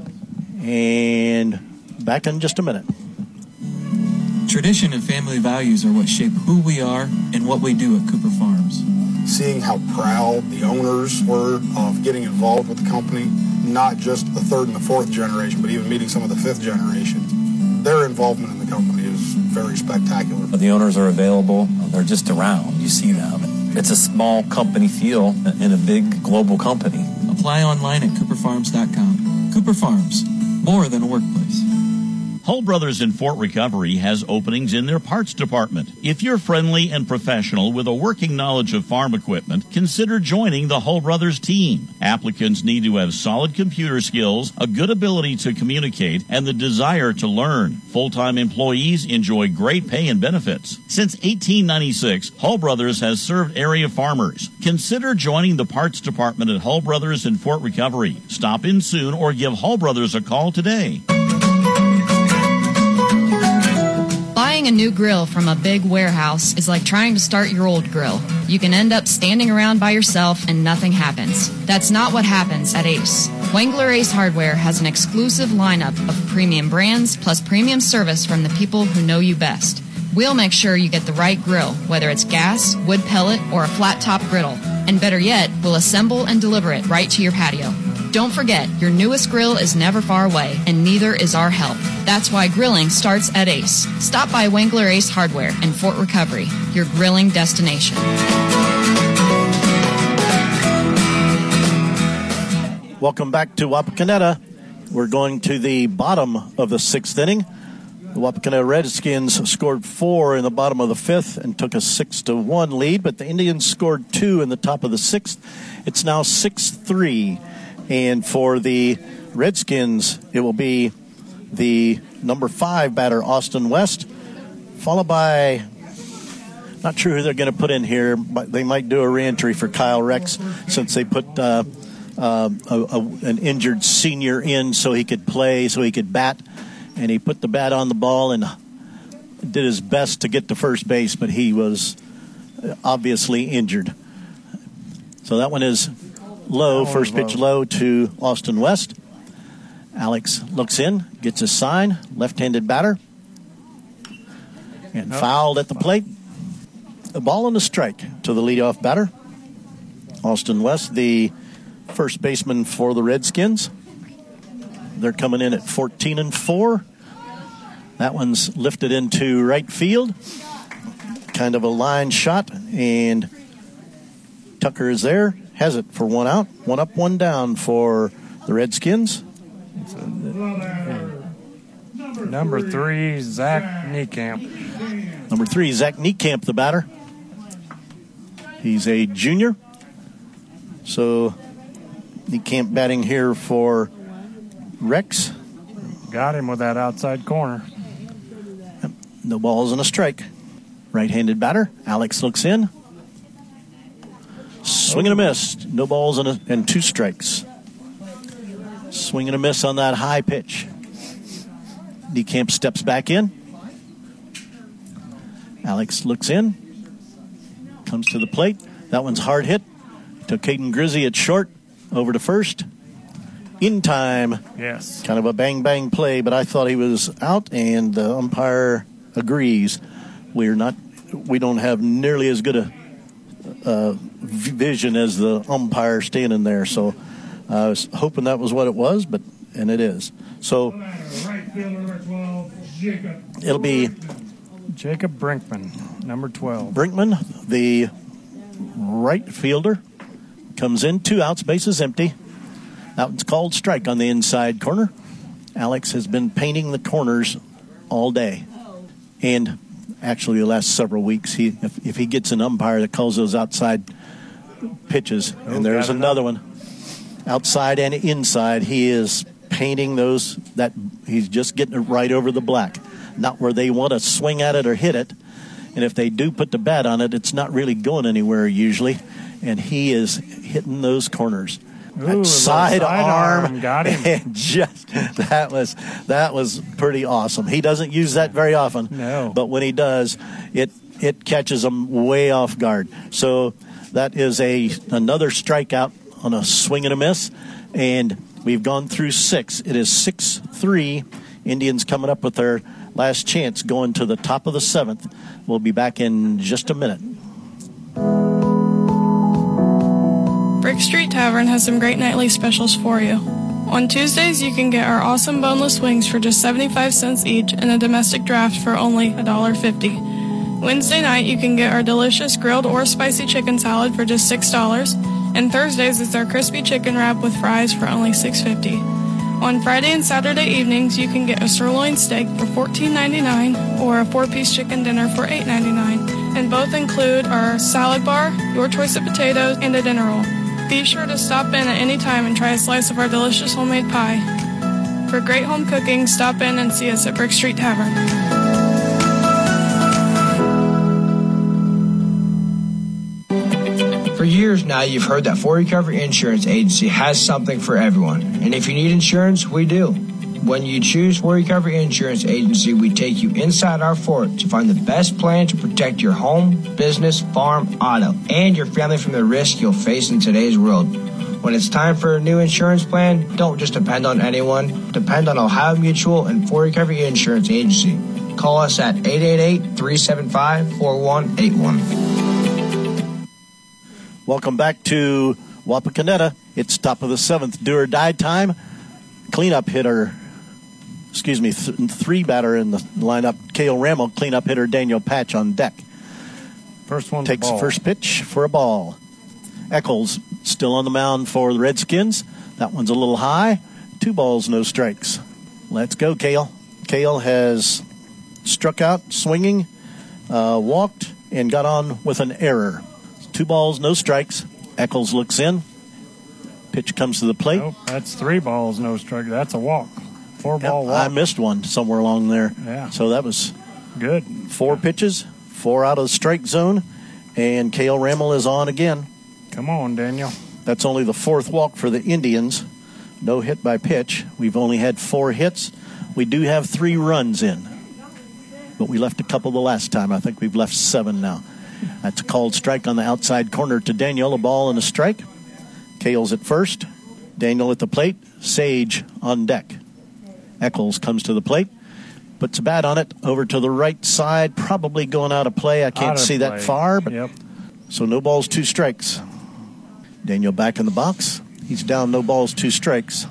and back in just a minute. Tradition and family values are what shape who we are and what we do at Cooper Farms. Seeing how proud the owners were of getting involved with the company, not just the third and the fourth generation, but even meeting some of the fifth generation. Their involvement in the company is very spectacular. The owners are available. They're just around. You see them. It's a small company feel in a big global company. Apply online at cooper farms dot com. Cooper Farms, more than a workplace. Hull Brothers in Fort Recovery has openings in their parts department. If you're friendly and professional with a working knowledge of farm equipment, consider joining the Hull Brothers team. Applicants need to have solid computer skills, a good ability to communicate, and the desire to learn. Full-time employees enjoy great pay and benefits. Since eighteen ninety-six, Hull Brothers has served area farmers. Consider joining the parts department at Hull Brothers in Fort Recovery. Stop in soon or give Hull Brothers a call today. Buying a new grill from a big warehouse is like trying to start your old grill. You can end up standing around by yourself and nothing happens. That's not what happens at Ace. Wangler Ace Hardware has an exclusive lineup of premium brands plus premium service from the people who know you best. We'll make sure you get the right grill, whether it's gas, wood pellet, or a flat top griddle. And better yet, we'll assemble and deliver it right to your patio. Don't forget, your newest grill is never far away, and neither is our help. That's why grilling starts at Ace. Stop by Wangler Ace Hardware in Fort Recovery, your grilling destination. Welcome back to Wapakoneta. We're going to the bottom of the sixth inning. The Wapakoneta Redskins scored four in the bottom of the fifth and took a six to one lead, but the Indians scored two in the top of the sixth. It's now six three. And for the Redskins, it will be the number five batter, Austin West, followed by, not sure who they're going to put in here, but they might do a reentry for Kyle Rex since they put uh, uh, a, a, an injured senior in so he could play, so he could bat. And he put the bat on the ball and did his best to get to first base, but he was obviously injured. So that one is low, first pitch low to Austin West. Alex looks in, gets a sign, left-handed batter, and fouled at the plate. A ball and a strike to the leadoff batter. Austin West, the first baseman for the Redskins. They're coming in at fourteen and four. That one's lifted into right field. Kind of a line shot, and Tucker is there. Has it for one out. One up, one down for the Redskins. Number three, Zach Niekamp. Number three, Zach Niekamp, the batter. He's a junior. So Niekamp batting here for Rex. Got him with that outside corner. No balls and a strike. Right-handed batter. Alex looks in. Swing and a miss. No balls and, a, and two strikes. Swing and a miss on that high pitch. Niekamp steps back in. Alex looks in. Comes to the plate. That one's hard hit. To Caden Grizzy at short. Over to first. In time. Yes. Kind of a bang-bang play, but I thought he was out, and the umpire agrees. We're not, we don't have nearly as good a uh, vision as the umpire standing there, so I was hoping that was what it was, but and it is. So it'll be Jacob Brinkman, number twelve. Brinkman, the right fielder, comes in, two outs, bases empty. That one's called strike on the inside corner. Alex has been painting the corners all day. And actually the last several weeks, he if, if he gets an umpire that calls those outside pitches, oh, and there's another one, outside and inside, he is painting those, that he's just getting it right over the black. Not where they want to swing at it or hit it. And if they do put the bat on it, it's not really going anywhere usually. And he is hitting those corners. Ooh, side, side arm, arm got him. And just that was that was pretty awesome. He doesn't use that very often, no. But when he does, it it catches him way off guard. So that is a another strikeout on a swing and a miss, and we've gone through six. It is six three. Indians coming up with their last chance, going to the top of the seventh. We'll be back in just a minute. Brick Street Tavern has some great nightly specials for you. On Tuesdays, you can get our awesome boneless wings for just seventy-five cents each and a domestic draft for only one dollar fifty. Wednesday night, you can get our delicious grilled or spicy chicken salad for just six dollars. And Thursdays is our crispy chicken wrap with fries for only six fifty. On Friday and Saturday evenings, you can get a sirloin steak for fourteen ninety-nine or a four-piece chicken dinner for eight ninety-nine. And both include our salad bar, your choice of potatoes, and a dinner roll. Be sure to stop in at any time and try a slice of our delicious homemade pie. For great home cooking, stop in and see us at Brick Street Tavern. For years now, you've heard that Fort Recovery Insurance Agency has something for everyone. And if you need insurance, we do. When you choose Fort Recovery Insurance Agency, we take you inside our fort to find the best plan to protect your home, business, farm, auto, and your family from the risk you'll face in today's world. When it's time for a new insurance plan, don't just depend on anyone. Depend on Ohio Mutual and Fort Recovery Insurance Agency. Call us at eight eight eight, three seven five, four one eight one. Welcome back to Wapakoneta. It's top of the seventh, do or die time. Cleanup hitter, excuse me, th- three batter in the lineup. Cale Rammel, cleanup hitter Daniel Patch on deck. First one takes first pitch for a ball. Eccles still on the mound for the Redskins. That one's a little high. Two balls, no strikes. Let's go, Cale. Cale has struck out swinging, uh, walked, and got on with an error. Two balls, no strikes. Eccles looks in. Pitch comes to the plate. Nope, that's three balls, no strike. That's a walk. Four Yep, ball walk. I missed one somewhere along there. Yeah. So that was good. Four pitches, four out of the strike zone, and Cale Rammel is on again. Come on, Daniel. That's only the fourth walk for the Indians. No hit by pitch. We've only had four hits. We do have three runs in, but we left a couple the last time. I think we've left seven now. That's a called strike on the outside corner to Daniel. A ball and a strike. Cale's at first. Daniel at the plate. Sage on deck. Eccles comes to the plate. Puts a bat on it. Over to the right side. Probably going out of play. I can't see play. that far. But yep. So no balls, two strikes. Daniel back in the box. He's down no balls, two strikes.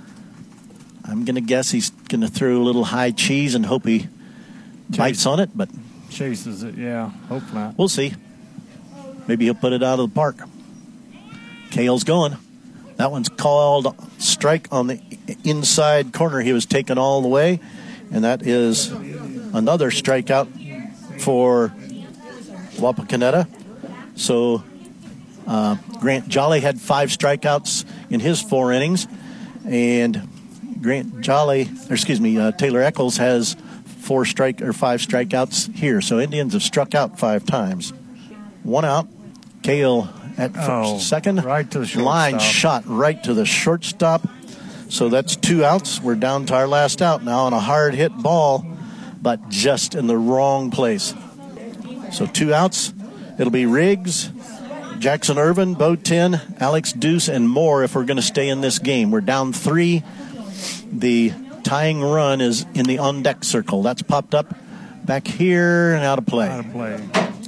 I'm going to guess he's going to throw a little high cheese and hope he Chase. bites on it, but chases it, yeah. Hope not. We'll see. Maybe he'll put it out of the park. Cale's going. That one's called strike on the inside corner. He was taken all the way, and that is another strikeout for Wapakoneta. So uh, Grant Jolly had five strikeouts in his four innings, and Grant Jolly, or excuse me, uh, Taylor Eccles has four strike or five strikeouts here. So Indians have struck out five times. One out. Cale at first, oh, second. Right to the shortstop. Line shot right to the shortstop. So that's two outs. We're down to our last out now on a hard hit ball, but just in the wrong place. So two outs. It'll be Riggs, Jackson Irvin, Bo Tin, Alex Deuce, and more if we're going to stay in this game. We're down three. The tying run is in the on-deck circle. That's popped up back here and out of play. Out of play.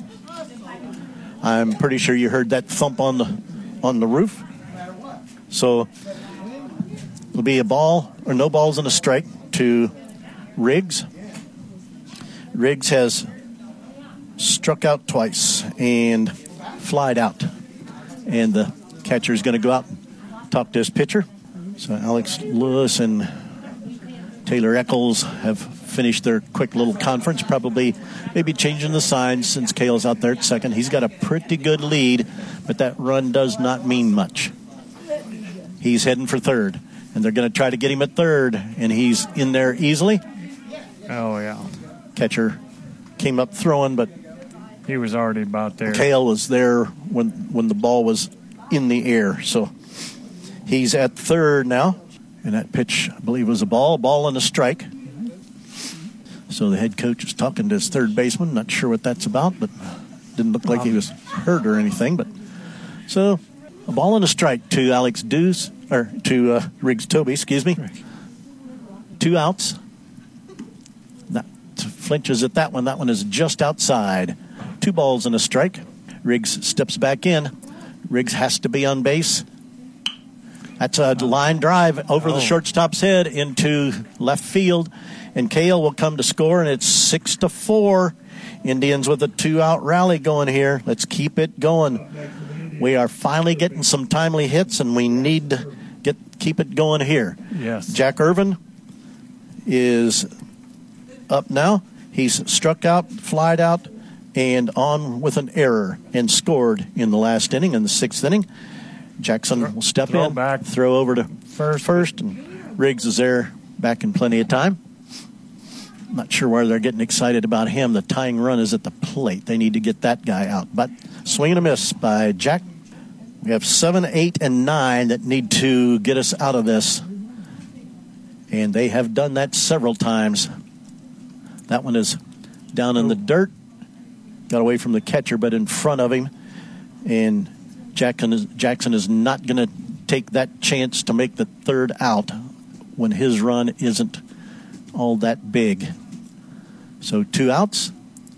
I'm pretty sure you heard that thump on the on the roof. So it'll be a ball or no balls and a strike to Riggs. Riggs has struck out twice and flied out. And the catcher is going to go out and talk to his pitcher. So Alex Lewis and Taylor Eccles have finished their quick little conference, probably maybe changing the signs since Cale's out there at second. He's got a pretty good lead, but that run does not mean much. He's heading for third, and they're going to try to get him at third, and he's in there easily. Oh, yeah. Catcher came up throwing, but he was already about there. Cale was there when, when the ball was in the air, so he's at third now. And that pitch, I believe, was a ball, ball and a strike. So the head coach is talking to his third baseman. Not sure what that's about, but didn't look like he was hurt or anything. But so a ball and a strike to Alex Deuce, or to uh, Riggs Toby, excuse me. Two outs. That flinches at that one. That one is just outside. Two balls and a strike. Riggs steps back in. Riggs has to be on base. That's a line drive over oh. the shortstop's head into left field, and Cale will come to score, and it's six to four. Indians with a two-out rally going here. Let's keep it going. We are finally getting some timely hits, and we need to get keep it going here. Yes. Jack Irvin is up now. He's struck out, flied out, and on with an error and scored in the last inning, in the sixth inning. Jackson will step throw in, back. throw over to First. first, and Riggs is there back in plenty of time. Not sure why they're getting excited about him. The tying run is at the plate. They need to get that guy out. But swing and a miss by Jack. We have seven, eight, and nine that need to get us out of this. And they have done that several times. That one is down in the dirt. Got away from the catcher, but in front of him. And Jackson is, Jackson is not going to take that chance to make the third out when his run isn't all that big. So two outs.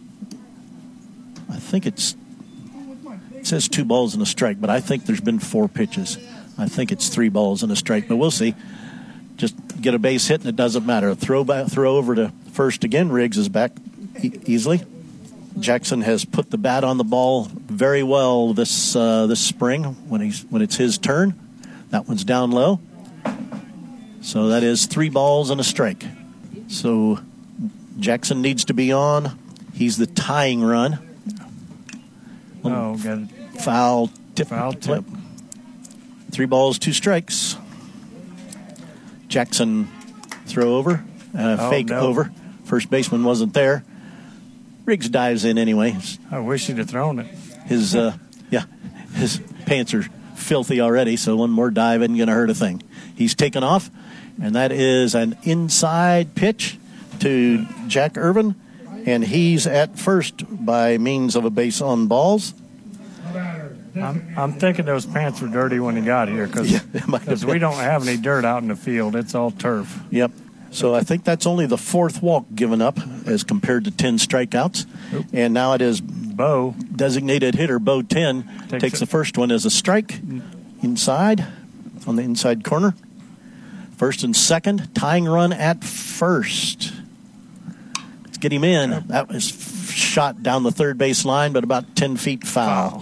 I think it's it says two balls and a strike, but I think there's been four pitches. I think it's three balls and a strike, but we'll see. Just get a base hit and it doesn't matter. Throw back, throw over to first again. Riggs is back e- easily. Jackson has put the bat on the ball very well this uh, this spring when he's when it's his turn. That one's down low. So that is three balls and a strike. So Jackson needs to be on. He's the tying run. Oh, got it. Foul tip. Foul tip. Three balls, two strikes. Jackson throw over, uh, Oh, fake no. over. First baseman wasn't there. Riggs dives in anyway. I wish he'd have thrown it. His uh, yeah, his pants are filthy already, so one more dive isn't going to hurt a thing. He's taken off, and that is an inside pitch to Jack Irvin, and he's at first by means of a base on balls. I'm, I'm thinking those pants were dirty when he got here because Yeah, it might have we been. don't have any dirt out in the field. It's all turf. Yep. So I think that's only the fourth walk given up as compared to ten strikeouts. Oop. And now it is Bo. designated hitter Bo ten Takes takes it. the first one as a strike inside on the inside corner. First and second, tying run at first. Let's get him in. That was f- shot down the third base line, but about ten feet foul. Foul.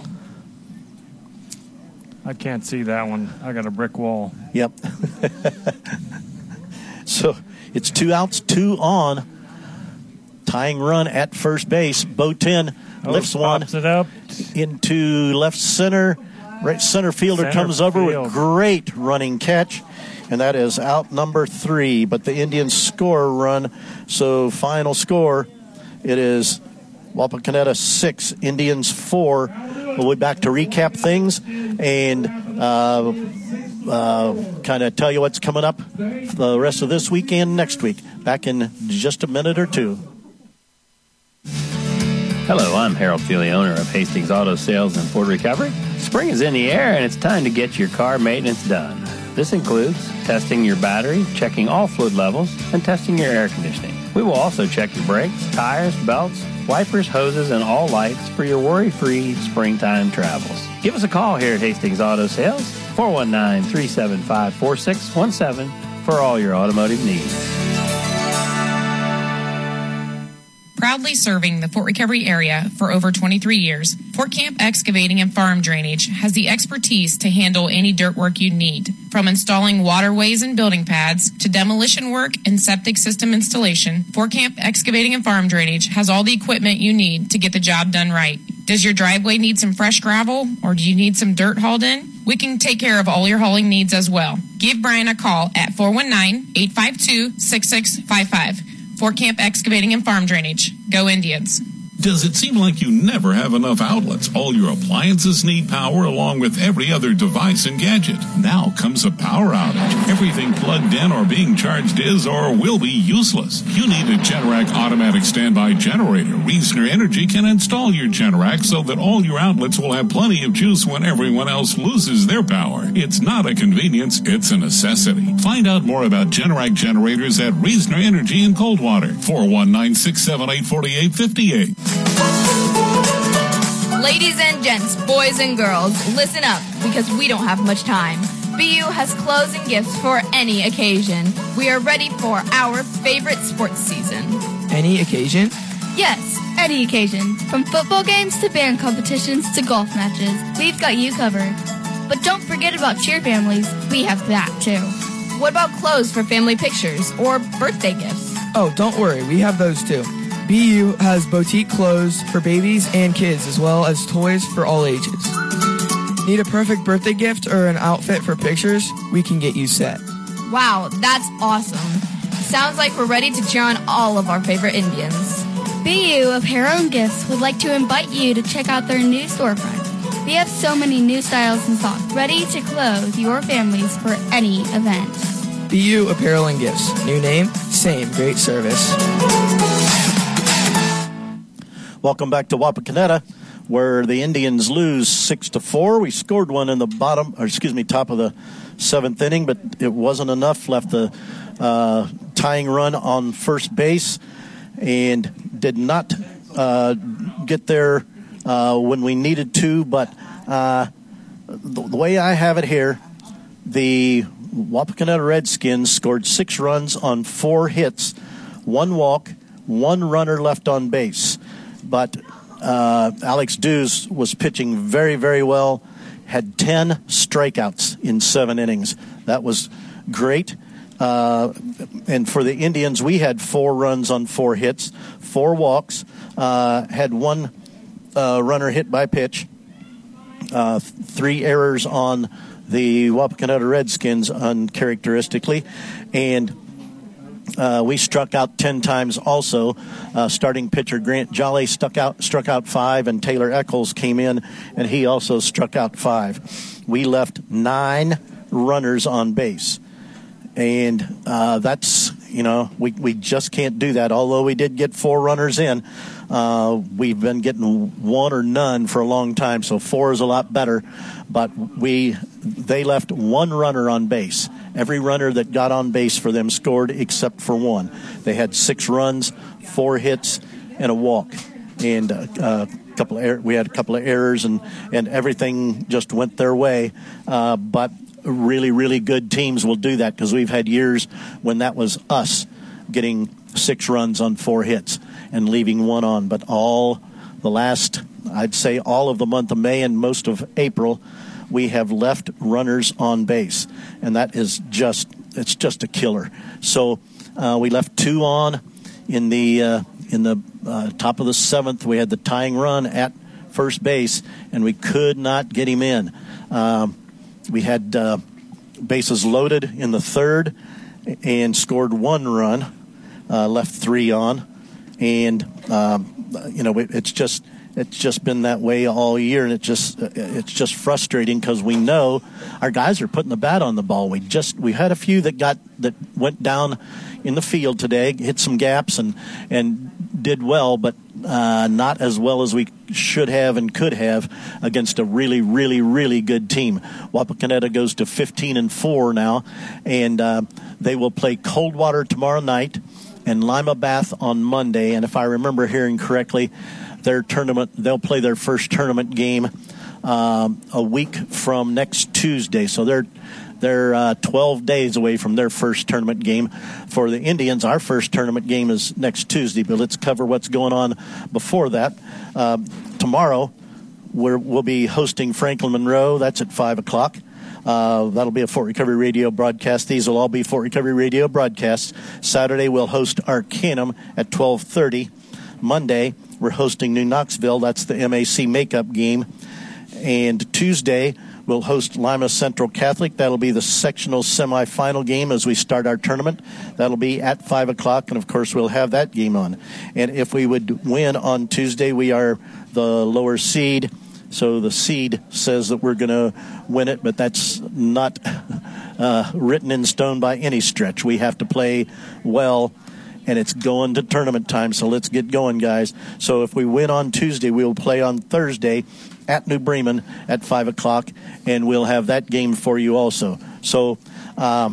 I can't see that one. I got a brick wall. Yep. So it's two outs, two on. Tying run at first base. Bo ten Oh, lifts one pops it up. into left center. Right center fielder Center comes over field. with great running catch. And that is out number three. But the Indians score a run. So final score, it is Wapakoneta six, Indians four. We'll be back to recap things and uh, uh, kind of tell you what's coming up the rest of this week and next week. Back in just a minute or two. Hello, I'm Harold Feely, owner of Hastings Auto Sales and Ford Recovery. Spring is in the air and it's time to get your car maintenance done. This includes testing your battery, checking all fluid levels, and testing your air conditioning. We will also check your brakes, tires, belts, wipers, hoses, and all lights for your worry-free springtime travels. Give us a call here at Hastings Auto Sales, four one nine, three seven five, four six one seven for all your automotive needs. Proudly serving the Fort Recovery area for over twenty-three years, Fort Camp Excavating and Farm Drainage has the expertise to handle any dirt work you need. From installing waterways and building pads to demolition work and septic system installation, Fort Camp Excavating and Farm Drainage has all the equipment you need to get the job done right. Does your driveway need some fresh gravel or do you need some dirt hauled in? We can take care of all your hauling needs as well. Give Brian a call at four one nine, eight five two, six six five five. Fort Camp Excavating and Farm Drainage. Go Indians. Does it seem like you never have enough outlets? All your appliances need power along with every other device and gadget. Now comes a power outage. Everything plugged in or being charged is or will be useless. You need a Generac automatic standby generator. Reasoner Energy can install your Generac so that all your outlets will have plenty of juice when everyone else loses their power. It's not a convenience, it's a necessity. Find out more about Generac generators at Reasoner Energy in Coldwater. four one nine, six seven eight, four eight five eight. Ladies and gents, boys and girls, listen up because we don't have much time. B U has clothes and gifts for any occasion. We are ready for our favorite sports season. Any occasion? Yes, any occasion. From football games to band competitions to golf matches, we've got you covered. But don't forget about cheer families. We have that too. What about clothes for family pictures or birthday gifts? Oh, don't worry, we have those too. B U has boutique clothes for babies and kids, as well as toys for all ages. Need a perfect birthday gift or an outfit for pictures? We can get you set. Wow, that's awesome. Sounds like we're ready to cheer on all of our favorite Indians. B U of Hair Own Gifts would like to invite you to check out their new storefront. They have so many new styles in stock, ready to clothe your families for any event. B U Apparel and Gifts. New name, same great service. Welcome back to Wapakoneta, where the Indians lose six to four. We scored one in the bottom, or excuse me, top of the seventh inning, but it wasn't enough. Left the uh, tying run on first base, and did not uh, get there uh, when we needed to. But uh, the, the way I have it here, the Wapakoneta Redskins scored six runs on four hits, one walk, one runner left on base. But uh, Alex Dews was pitching very, very well, had ten strikeouts in seven innings. That was great. Uh, and for the Indians, we had four runs on four hits, four walks, uh, had one uh, runner hit by pitch, uh, three errors on the Wapakoneta Redskins uncharacteristically, and uh, we struck out ten times also. Uh, starting pitcher Grant Jolly stuck out, struck out five, and Taylor Eccles came in, and he also struck out five. We left nine runners on base, and uh, that's, you know, we, we just can't do that. Although we did get four runners in, uh, we've been getting one or none for a long time, so four is a lot better. But we they left one runner on base. Every runner that got on base for them scored except for one. They had six runs, four hits, and a walk. And uh, a couple of er- we had a couple of errors, and, and everything just went their way. Uh, but really, really good teams will do that, because we've had years when that was us getting six runs on four hits and leaving one on. But all the last, I'd say all of the month of May and most of April, we have left runners on base, and that is just, it's just a killer. So uh, we left two on in the uh, in the uh, top of the seventh. We had the tying run at first base, and we could not get him in. Um, we had uh, bases loaded in the third and scored one run, uh, left three on, and um, you know, it, it's just it's just been that way all year, and it just it's just frustrating, because we know our guys are putting the bat on the ball. We just we had a few that got that went down in the field today, hit some gaps, and and did well, but uh, not as well as we should have and could have against a really, really, really good team. Wapakoneta goes to fifteen and four now, and uh, they will play Coldwater tomorrow night and Lima Bath on Monday. And if I remember hearing correctly, their tournament they'll play their first tournament game um, a week from next Tuesday. So they're They're uh, twelve days away from their first tournament game. For the Indians, our first tournament game is next Tuesday, but let's cover what's going on before that. Uh, tomorrow, we're, we'll be hosting Franklin Monroe. That's at five o'clock. Uh, that'll be a Fort Recovery Radio broadcast. These will all be Fort Recovery Radio broadcasts. Saturday, we'll host Arcanum at twelve thirty. Monday, we're hosting New Knoxville. That's the M A C makeup game. And Tuesday, we'll host Lima Central Catholic. That'll be the sectional semifinal game as we start our tournament. That'll be at five o'clock, and, of course, we'll have that game on. And if we would win on Tuesday, we are the lower seed. So the seed says that we're going to win it, but that's not uh, written in stone by any stretch. We have to play well, and it's going to tournament time, so let's get going, guys. So if we win on Tuesday, we'll play on Thursday at New Bremen at five o'clock, and we'll have that game for you also. So um,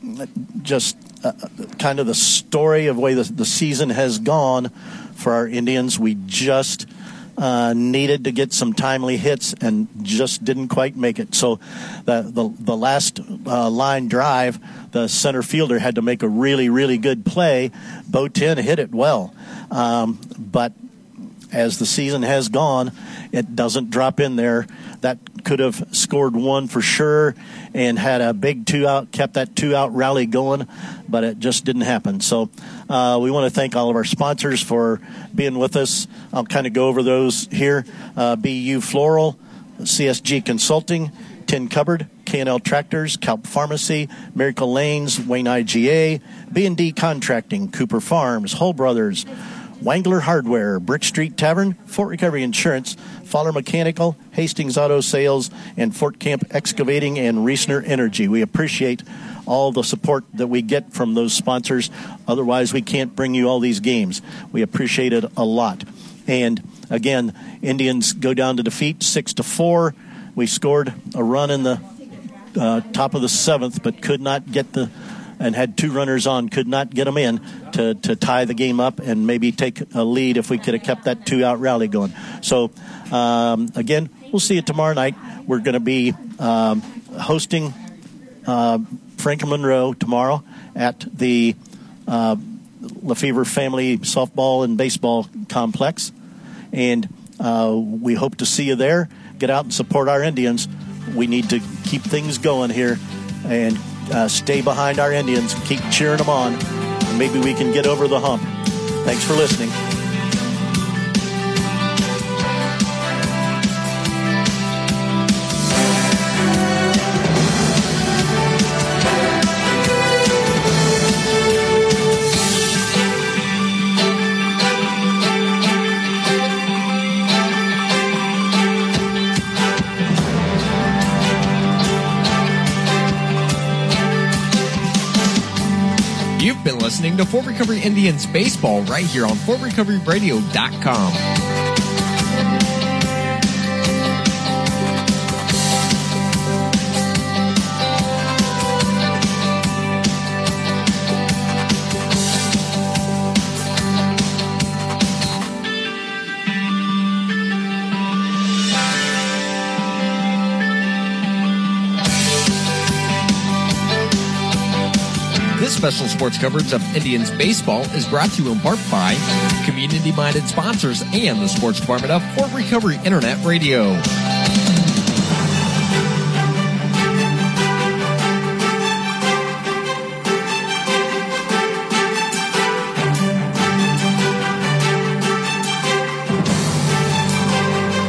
just uh, kind of the story of the way the, the season has gone for our Indians. We just uh, needed to get some timely hits and just didn't quite make it. So the the, the last uh, line drive, the center fielder had to make a really, really good play. Bo Tin hit it well, um, but as the season has gone, it doesn't drop in there. That could have scored one for sure and had a big two-out, kept that two-out rally going, but it just didn't happen. So uh, we want to thank all of our sponsors for being with us. I'll kind of go over those here. Uh, B U Floral, C S G Consulting, Tin Cupboard, K and L Tractors, Calp Pharmacy, Miracle Lanes, Wayne I G A, B and D Contracting, Cooper Farms, Hull Brothers, Wangler Hardware, Brick Street Tavern, Fort Recovery Insurance, Fowler Mechanical, Hastings Auto Sales, and Fort Camp Excavating and Reesner Energy. We appreciate all the support that we get from those sponsors. Otherwise, we can't bring you all these games. We appreciate it a lot. And again, Indians go down to defeat six to four. We scored a run in the uh, top of the seventh, but could not get the and had two runners on, could not get them in to, to tie the game up and maybe take a lead if we could have kept that two-out rally going. So, um, again, we'll see you tomorrow night. We're going to be um, hosting uh, Franklin Monroe tomorrow at the uh, Lefevre Family Softball and Baseball Complex. And uh, we hope to see you there. Get out and support our Indians. We need to keep things going here and Uh, stay behind our Indians, keep cheering them on, and maybe we can get over the hump. Thanks for listening. You've been listening to Fort Recovery Indians Baseball right here on Fort Recovery Radio dot com. This special sports coverage of Indians baseball is brought to you in part by community-minded sponsors and the sports department of Fort Recovery Internet Radio.